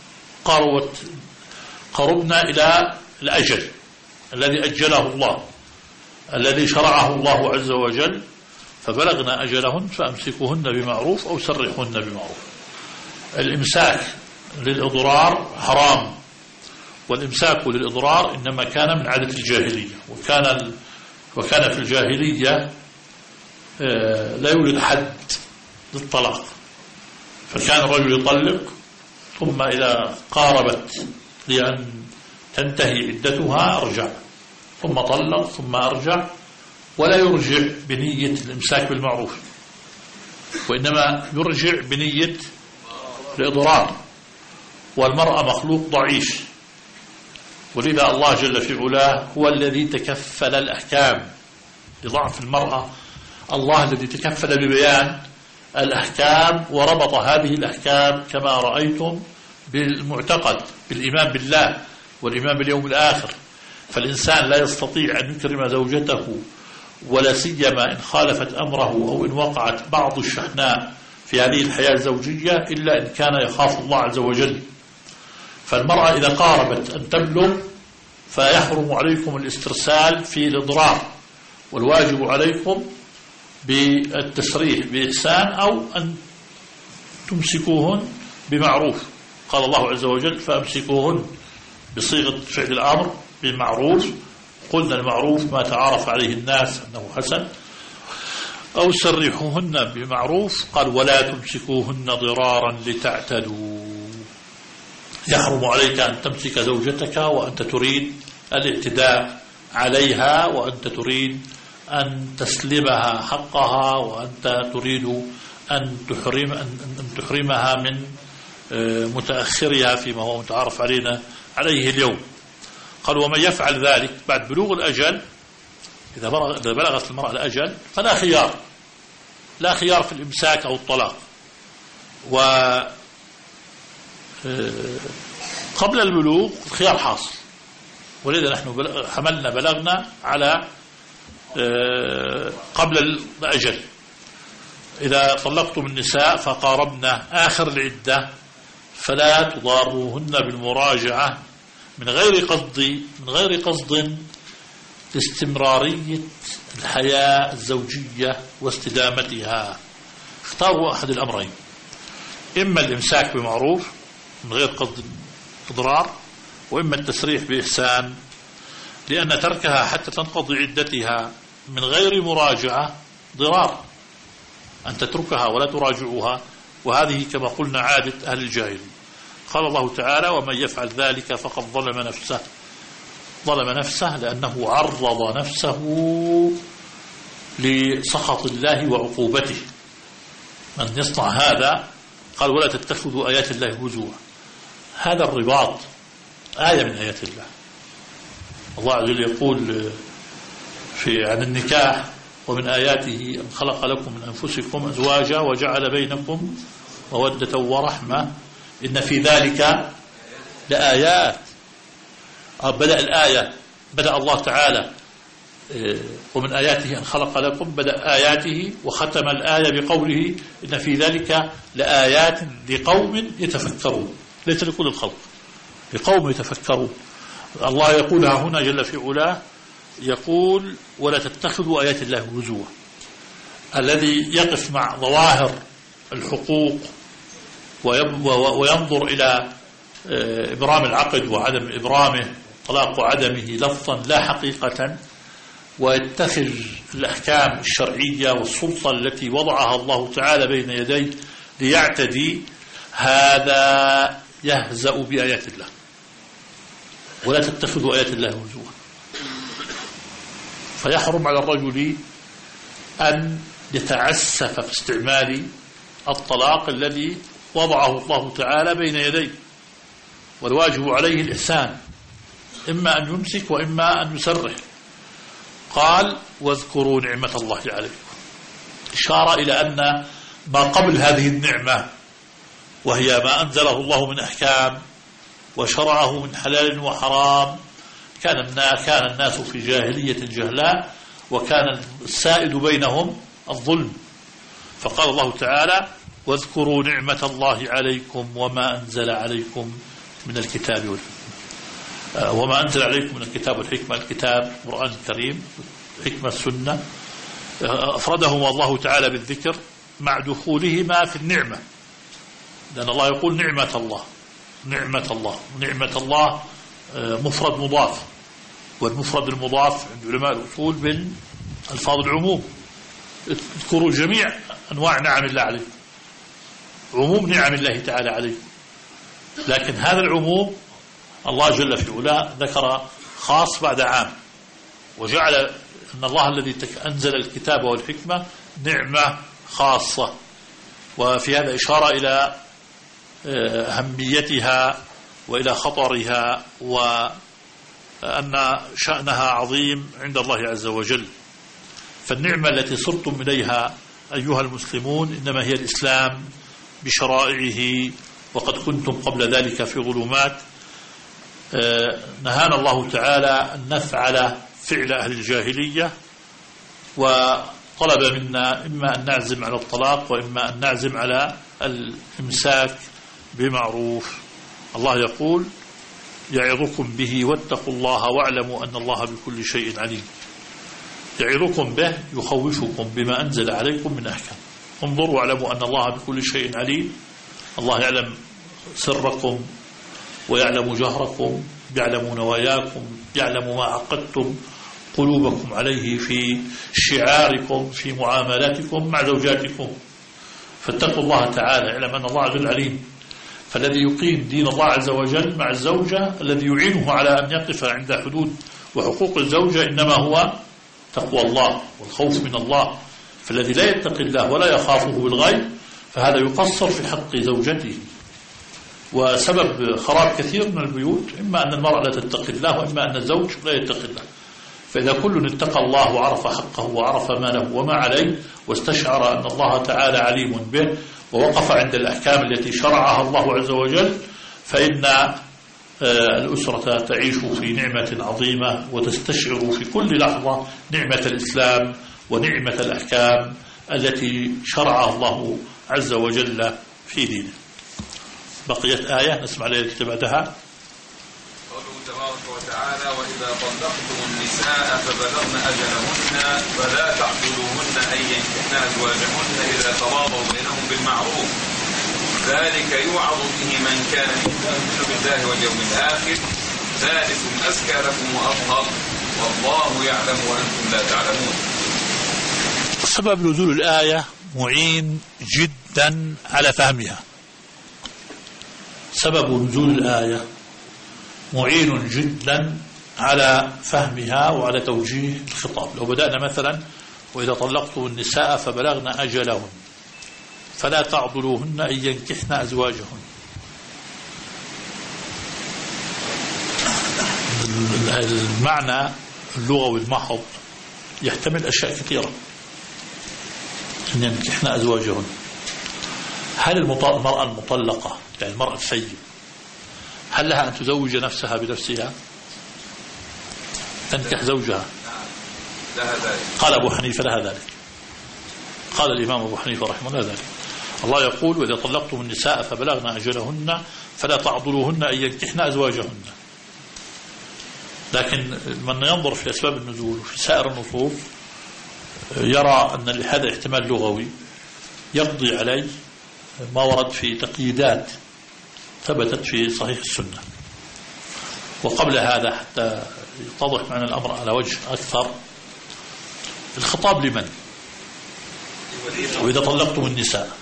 قربنا إلى الأجل الذي أجله الله الذي شرعه الله عز وجل. فبلغنا أجلهن فأمسكوهن بمعروف أو سرحوهن بمعروف. الإمساك للإضرار حرام، والإمساك للإضرار إنما كان من عادة الجاهلية، وكان في الجاهلية لا يوجد حد للطلاق، فكان الرجل يطلق ثم إذا قاربت لأن تنتهي عدتها أرجع، ثم طلق ثم أرجع، ولا يرجع بنية الإمساك بالمعروف، وإنما يرجع بنية الإضرار. والمرأة مخلوق ضعيف، ولذا الله جل في علاه هو الذي تكفل الأحكام لضعف المرأة. الله الذي تكفل ببيان الأحكام وربط هذه الأحكام كما رأيتم بالمعتقد، بالإيمان بالله والإيمان باليوم الآخر. فالإنسان لا يستطيع أن يكرم زوجته ولا سيما إن خالفت أمره أو إن وقعت بعض الشحناء في هذه الحياة الزوجية إلا إن كان يخاف الله عز وجل. فالمرأة إذا قاربت أن تبلغ فيحرم عليكم الاسترسال في الإضرار، والواجب عليكم بالتسريح بإحسان أو أن تمسكوهن بمعروف. قال الله عز وجل فأمسكوهن بصيغة فعل الأمر بالمعروف. قلنا المعروف ما تعارف عليه الناس أنه حسن. أو سرحوهن بمعروف. قال ولا تمسكوهن ضرارا لتعتدوا. يحرم عليك أن تمسك زوجتك وأنت تريد الاعتداء عليها، وأنت تريد أن تسلبها حقها، وأنت تريد أن تحرمها من متأخرها فيما هو متعارف عليه اليوم. قال ومن يفعل ذلك بعد بلوغ الأجل، إذا بلغت المرأة الأجل فلا خيار، لا خيار في الإمساك أو الطلاق. وقبل البلوغ الخيار حاصل، ولذا نحن بلغنا على قبل الأجل. إذا طلقتم النساء فقاربن آخر العدة فلا تضاروهن بالمراجعة من غير قصد لاستمرارية الحياة الزوجية واستدامتها. اختاروا أحد الأمرين، إما الإمساك بمعروف من غير قصد إضرار، وإما التسريح بإحسان، لأن تركها حتى تنقضي عدتها من غير مراجعة ضرار، أن تتركها ولا تراجعها، وهذه كما قلنا عادة أهل الجاهلية. قال الله تعالى ومن يفعل ذلك فقد ظلم نفسه لأنه عرض نفسه لسخط الله وعقوبته. من يصنع هذا قال ولا تتخذوا آيات الله هزوا. هذا الرباط آية من آيات الله. الله عز وجل يقول عن النكاح ومن آياته أن خلق لكم من أنفسكم أزواجا وجعل بينكم مودة ورحمة إن في ذلك لآيات. بدأ الآية، بدأ الله تعالى ومن آياته أن خلق لكم، بدأ آياته وختم الآية بقوله إن في ذلك لآيات لقوم يتفكرون، ليس لكل الخلق، لقوم يتفكرون. الله يقولها هنا جل في علاه، يقول ولا تتخذوا آيات الله هزوا. الذي يقف مع ظواهر الحقوق وينظر إلى إبرام العقد وعدم إبرامه، طلاق عدمه لفظا لا حقيقة، ويتخذ الأحكام الشرعية والسلطة التي وضعها الله تعالى بين يديه ليعتدي، هذا يهزأ بآيات الله. ولا تتخذوا آيات الله هزوا. فيحرم على الرجل أن يتعسف في استعمال الطلاق الذي وضعه الله تعالى بين يديه، والواجب عليه الإحسان، إما أن يمسك وإما أن يسرح. قال واذكروا نعمة الله عليكم، إشارة إلى أن ما قبل هذه النعمة وهي ما أنزله الله من أحكام وشرعه من حلال وحرام، كان الناس في جاهلية جهلاء، وكان السائد بينهم الظلم. فقال الله تعالى واذكروا نعمة الله عليكم وما أنزل عليكم من الكتاب والحكمة. وما أنزل عليكم من الكتاب والحكمة، الكتاب القرآن الكريم، حكمة السنة، أفردهما الله تعالى بالذكر مع دخولهما في النعمة، لأن الله يقول نعمة الله، نعمة الله، نعمة الله مفرد مضاف، والمفرد المضاف عند علماء الأصول من ألفاظ العموم. اذكروا جميع أنواع نعم الله عليكم، عموم نعم الله تعالى عليكم، لكن هذا العموم الله جل في علاه ذكر خاص بعد عام، وجعل أن الله الذي أنزل الكتاب والحكمة نعمة خاصة، وفي هذا إشارة إلى أهميتها وإلى خطرها، وأن شأنها عظيم عند الله عز وجل. فالنعمة التي صرتم إليها أيها المسلمون إنما هي الإسلام بشرائعه، وقد كنتم قبل ذلك في ظلمات. نهانا الله تعالى أن نفعل فعل أهل الجاهلية، وطلب منا إما أن نعزم على الطلاق وإما أن نعزم على الإمساك بمعروف. الله يقول يعظكم به واتقوا الله واعلموا أن الله بكل شيء عليم. يعظكم به يخوفكم بما أنزل عليكم من أحكام. انظروا واعلموا أن الله بكل شيء عليم. الله يعلم سركم ويعلم جهركم، يعلم نواياكم، يعلم ما عقدتم قلوبكم عليه في شعاركم في معاملاتكم مع زوجاتكم. فاتقوا الله تعالى، اعلم أن الله عز وجل عليم. فالذي يقيم دين الله عز وجل مع الزوجة، الذي يعينه على أن يقف عند حدود وحقوق الزوجة، إنما هو تقوى الله والخوف من الله. فالذي لا يتقي الله ولا يخافه بالغيب فهذا يقصر في حق زوجته، وسبب خراب كثير من البيوت إما أن المرأة لا تتقي الله وإما أن الزوج لا يتقي الله. فإذا كل اتقى الله وعرف حقه وعرف ما له وما عليه واستشعر أن الله تعالى عليم به ووقف عند الأحكام التي شرعها الله عز وجل، فإن الأسرة تعيش في نعمة عظيمة وتستشعر في كل لحظة نعمة الإسلام ونعمة الأحكام التي شرعها الله عز وجل في دينه. بقيت آية نسمع التي بعدها. قوله تبارك وتعالى: وإذا طلقتم النساء فبلغن أجلهن فلا تعضلوهن أن ينكحن أزواجهن إذا تراضوا بينهم بالمعروف ذلك يوعظ به من كان يؤمن بالله واليوم الآخر ذلكم أزكى لكم وأطهر والله يعلم وأنتم لا تعلمون. سبب نزول الآية معين جدا على فهمها. سبب نزول الآية معين جدا على فهمها وعلى توجيه الخطاب. لو بدأنا مثلا: وإذا طلقتم النساء فبلغن أجلهن فلا تعضلوهن أن ينكحن أزواجهن. المعنى اللغوي المحض يحتمل أشياء كثيرة. أن ينكحن أزواجهن، هل المرأة المطلقة يعني المرأة الثيب هل لها أن تزوج نفسها بنفسها؟ تنكح زوجها؟ لها ذلك. قال أبو حنيفة لها ذلك. قال الإمام أبو حنيفة رحمه الله ذلك. الله يقول: وإذا طلقتم النساء فبلغن أجلهن فلا تعضلوهن أن ينكحن أزواجهن. لكن من ينظر في أسباب النزول وفي سائر النصوص يرى أن لهذا احتمال لغوي يقضي عليه ما ورد في تقييدات ثبتت في صحيح السنة. وقبل هذا حتى يتضح معنا الأمر على وجه أكثر، الخطاب لمن؟ وإذا طلقتم النساء،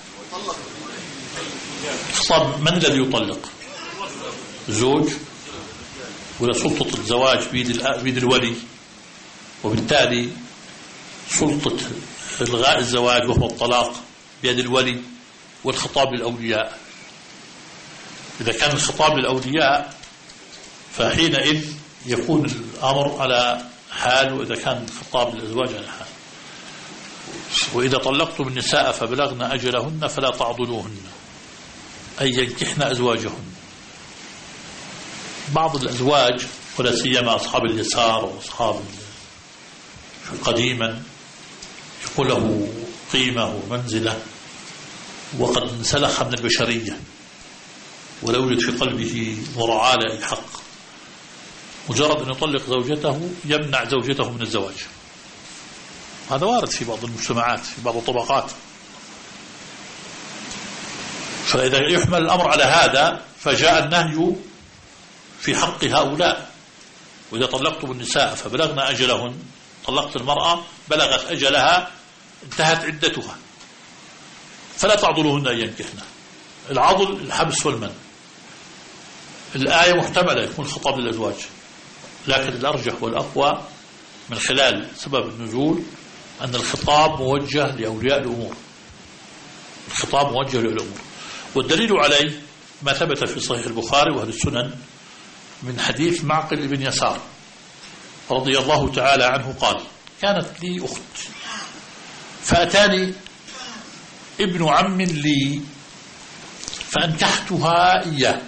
الخطاب من الذي يطلق؟ زوج، ولا سلطة الزواج بيد الولي، وبالتالي سلطة إلغاء الزواج وهو الطلاق بيد الولي، والخطاب للأولياء. إذا كان الخطاب للأولياء فحينئذ يكون الأمر على حال، وإذا كان الخطاب للأزواج على حال. وإذا طلقتم النساء فبلغن أجلهن فلا تعضلوهن أن ينكحن أزواجهن. بعض الأزواج ولا سيما أصحاب اليسار وأصحاب قديما يكون له قيمة ومنزلة وقد انسلخ من البشرية ولا يوجد في قلبه مراعاة لأي حق، مجرد أن يطلق زوجته يمنع زوجته من الزواج. هذا وارد في بعض المجتمعات في بعض الطبقات. فإذا يحمل الأمر على هذا فجاء النهي في حق هؤلاء: وإذا طلقتم النساء فبلغن أجلهن، طلقت المرأة بلغت أجلها انتهت عدتها فلا تعضلوهن أن ينكحن. العضل الحبس والمنع. الآية محتملة يكون خطاب للأزواج، لكن الأرجح والأقوى من خلال سبب النزول أن الخطاب موجه لأولياء الأمور. الخطاب موجه للأمور، والدليل عليه ما ثبت في صحيح البخاري وأهل السنن من حديث معقل بن يسار رضي الله تعالى عنه قال: كانت لي أخت فأتاني ابن عم لي فأنكحتها إياه،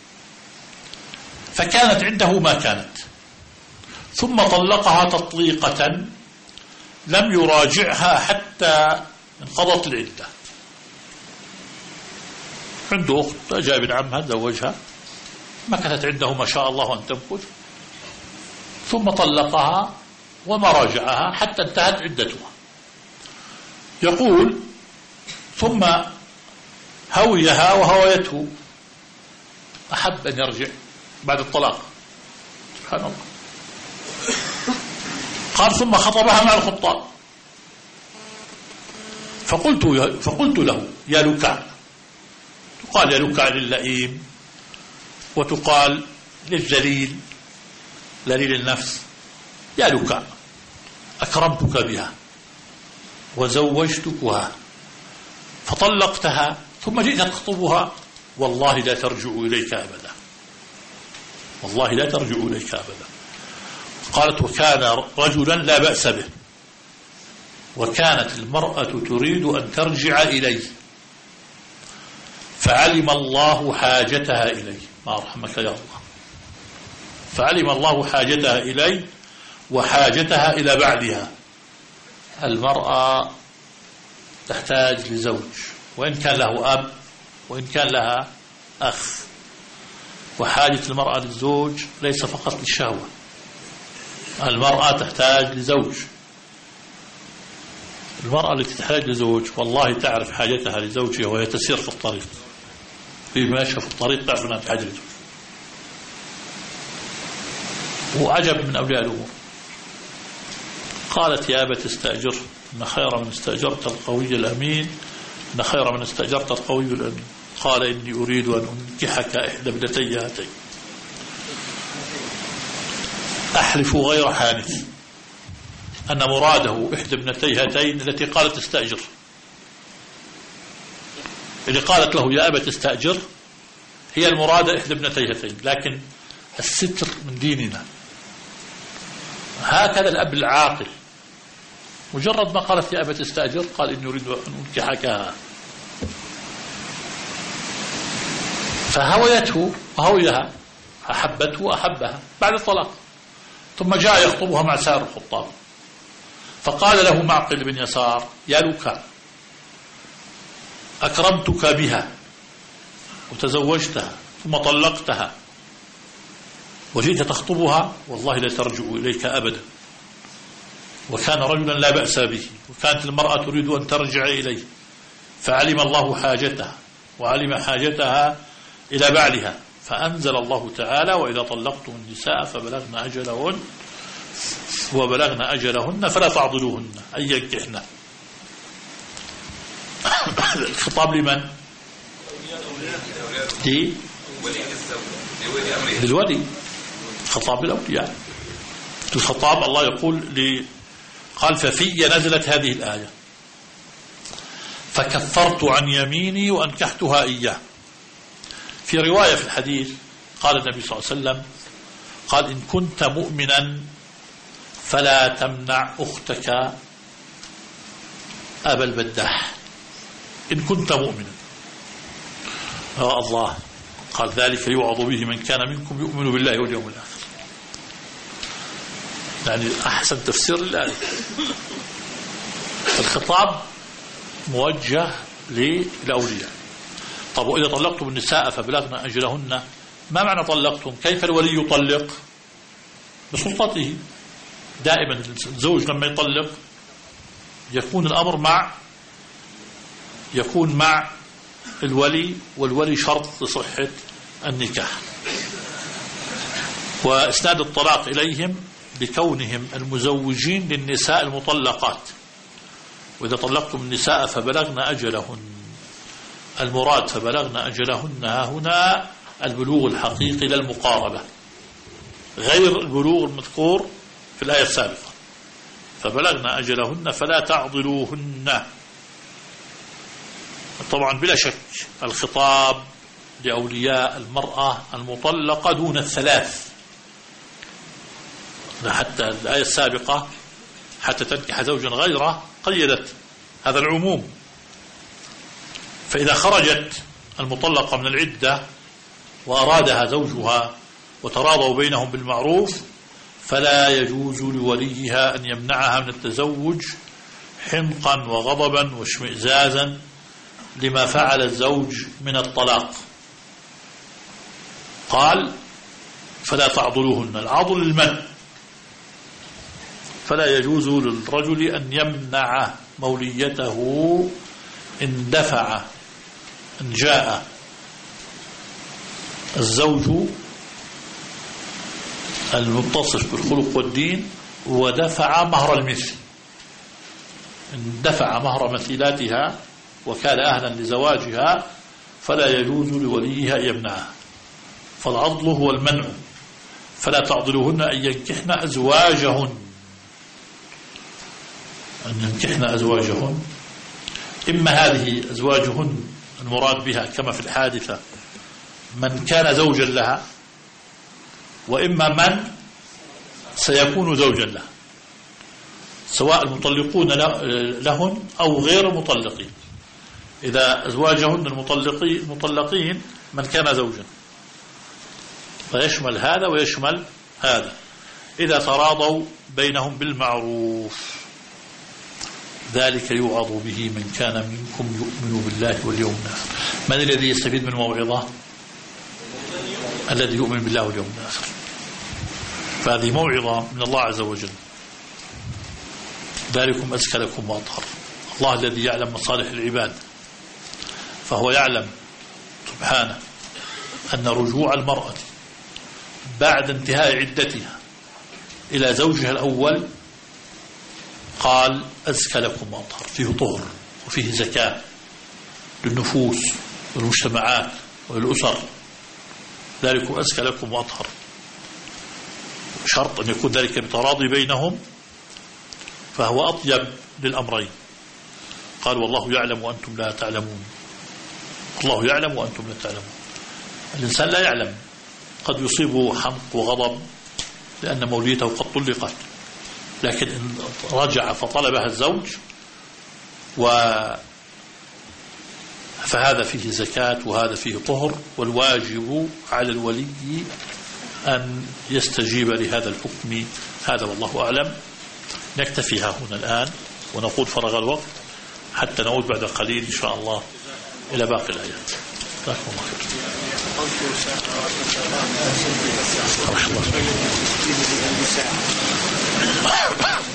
فكانت عنده ما كانت، ثم طلقها تطليقة لم يراجعها حتى انقضت العدة. عنده أخت، جاء ابن عمها تزوجها، مكثت عنده ما شاء الله أن تمكث، ثم طلقها وما راجعها حتى انتهت عدتها. يقول: ثم هويها وهويته، أحب أن يرجع بعد الطلاق. سبحان الله. قال: ثم خطبها مع الخطاب، فقلت له: يا لكع. تقال يا لكع للئيم، وتقال للذليل ذليل النفس. يا لكع أكرمتك بها وزوجتكها فطلقتها ثم جئت تخطبها والله لا ترجع إليك أبدا، والله لا ترجع إليك أبدا. قالت وكان رجلا لا بأس به، وكانت المرأة تريد أن ترجع إليه فعلم الله حاجتها إليه. ما رحمك يا الله. فعلم الله حاجتها إليه وحاجتها إلى بعدها. المرأة تحتاج لزوج وإن كان له أب وإن كان لها أخ، وحاجة المرأة للزوج ليس فقط للشهوة. المرأة تحتاج لزوج. المرأة التي تحتاج لزوج والله تعرف حاجتها لزوجها وهي تسير في الطريق، في ماشية في الطريق تعرف أنها تحتاج لزوج. وعجب من أولياء الأمور. قالت يا أبت استأجر إن خير من استأجرت القوي الأمين، إن خير من استأجرت القوي الأمين. قال إني أريد أن أنكحك إحدى ابنتي هاتين. أحلف غير حانث أن مراده إحدى ابنتي هاتين التي قالت استأجر، اللي قالت له يا أبت استأجر هي المرادة إحدى ابنتي هاتين، لكن الستر من ديننا. هكذا الأب العاقل مجرد ما قالت يا أبت استأجر قال إني أريد أن أنكحك، فهويته وهويها، أحبته وأحبها بعد الطلاق. ثم جاء يخطبها مع سائر الخطاب فقال له معقل بن يسار يا لك أكرمتك بها وتزوجتها ثم طلقتها وجئت تخطبها والله لا ترجع إليك أبدا. وكان رجلا لا بأس به، وكانت المرأة تريد أن ترجع إليه فعلم الله حاجتها وعلم حاجتها إلى بعلها، فأنزل الله تعالى وإذا طلقتم النساء فبلغن أجلهن فلا تعضلوهن أن ينكحن. الخطاب لمن؟ للولي. خطاب الأولياء. الخطاب الله يقول قال ففي نزلت هذه الآية فكفرت عن يميني وأنكحتها إياه. في رواية في الحديث قال النبي صلى الله عليه وسلم قال إن كنت مؤمنا فلا تمنع أختك أبا البداح إن كنت مؤمنا. الله قال ذلك يوعظ به من كان منكم يؤمن بالله واليوم الآخر. يعني أحسن تفسير للآية. الخطاب موجه للأولياء. طب وإذا طلقتم النساء فبلغن أجلهن، ما معنى طلقتم؟ كيف الولي يطلق؟ بسلطته. دائما الزوج لما يطلق يكون الأمر مع الولي، والولي شرط لصحة النكاح. وإسناد الطلاق إليهم بكونهم المزوجين للنساء المطلقات. وإذا طلقتم النساء فبلغن أجلهن، المراد فبلغن أجلهن هنا البلوغ الحقيقي للمقاربة، غير البلوغ المذكور في الآية السابقة. فبلغن أجلهن فلا تعضلوهن. طبعا بلا شك الخطاب لأولياء المرأة المطلقة دون الثلاث، حتى الآية السابقة حتى تنكح زوجا غيره قيدت هذا العموم. فإذا خرجت المطلقة من العدة وأرادها زوجها وتراضوا بينهم بالمعروف فلا يجوز لوليها أن يمنعها من التزوج حمقا وغضبا واشمئزازا لما فعل الزوج من الطلاق. قال فلا تعضلوهن، العضل المنع، فلا يجوز للرجل أن يمنع موليته إن جاء الزوج المتصف بالخلق والدين ودفع مهر المثل، إن دفع مهر مثيلاتها وكان أهلا لزواجها فلا يجوز لوليها أن يمنعها. فالعضل هو المنع. فلا تعضلوهن أن ينكحن أزواجهن. أن ينكحن أزواجهن، إما هذه أزواجهن المراد بها كما في الحادثة من كان زوجا لها، وإما من سيكون زوجا لها، سواء المطلقون لهن أو غير المطلقين. إذا أزواجهن المطلقين من كان زوجا، فيشمل هذا ويشمل هذا إذا تراضوا بينهم بالمعروف. ذلك يوعظ به من كان منكم يؤمن بالله واليوم الآخر. من الذي يستفيد من الموعظة؟ الذي يؤمن بالله واليوم الآخر. فهذه موعظة من الله عز وجل. ذلكم أزكى لكم وأطهر. الله الذي يعلم مصالح العباد، فهو يعلم سبحانه أن رجوع المرأة بعد انتهاء عدتها إلى زوجها الأول قال أزكى لكم وأطهر، فيه طهر وفيه زكاة للنفوس والمجتمعات والأسر. ذلكم أزكى لكم وأطهر، شرط أن يكون ذلك بتراضي بينهم، فهو أطيب للأمرين. قال والله يعلم وأنتم لا تعلمون. الله يعلم وأنتم لا تعلمون. الإنسان لا يعلم، قد يصيبه حمق وغضب لأن موليته قد طلقت، لكن إن رجع فطلبها الزوج فهذا فيه زكاة وهذا فيه طهر، والواجب على الولي أن يستجيب لهذا الحكم. هذا والله أعلم. نكتفي ها هنا الآن ونقول فرغ الوقت حتى نعود بعد قليل إن شاء الله إلى باقي الآيات. جزاكم الله خير.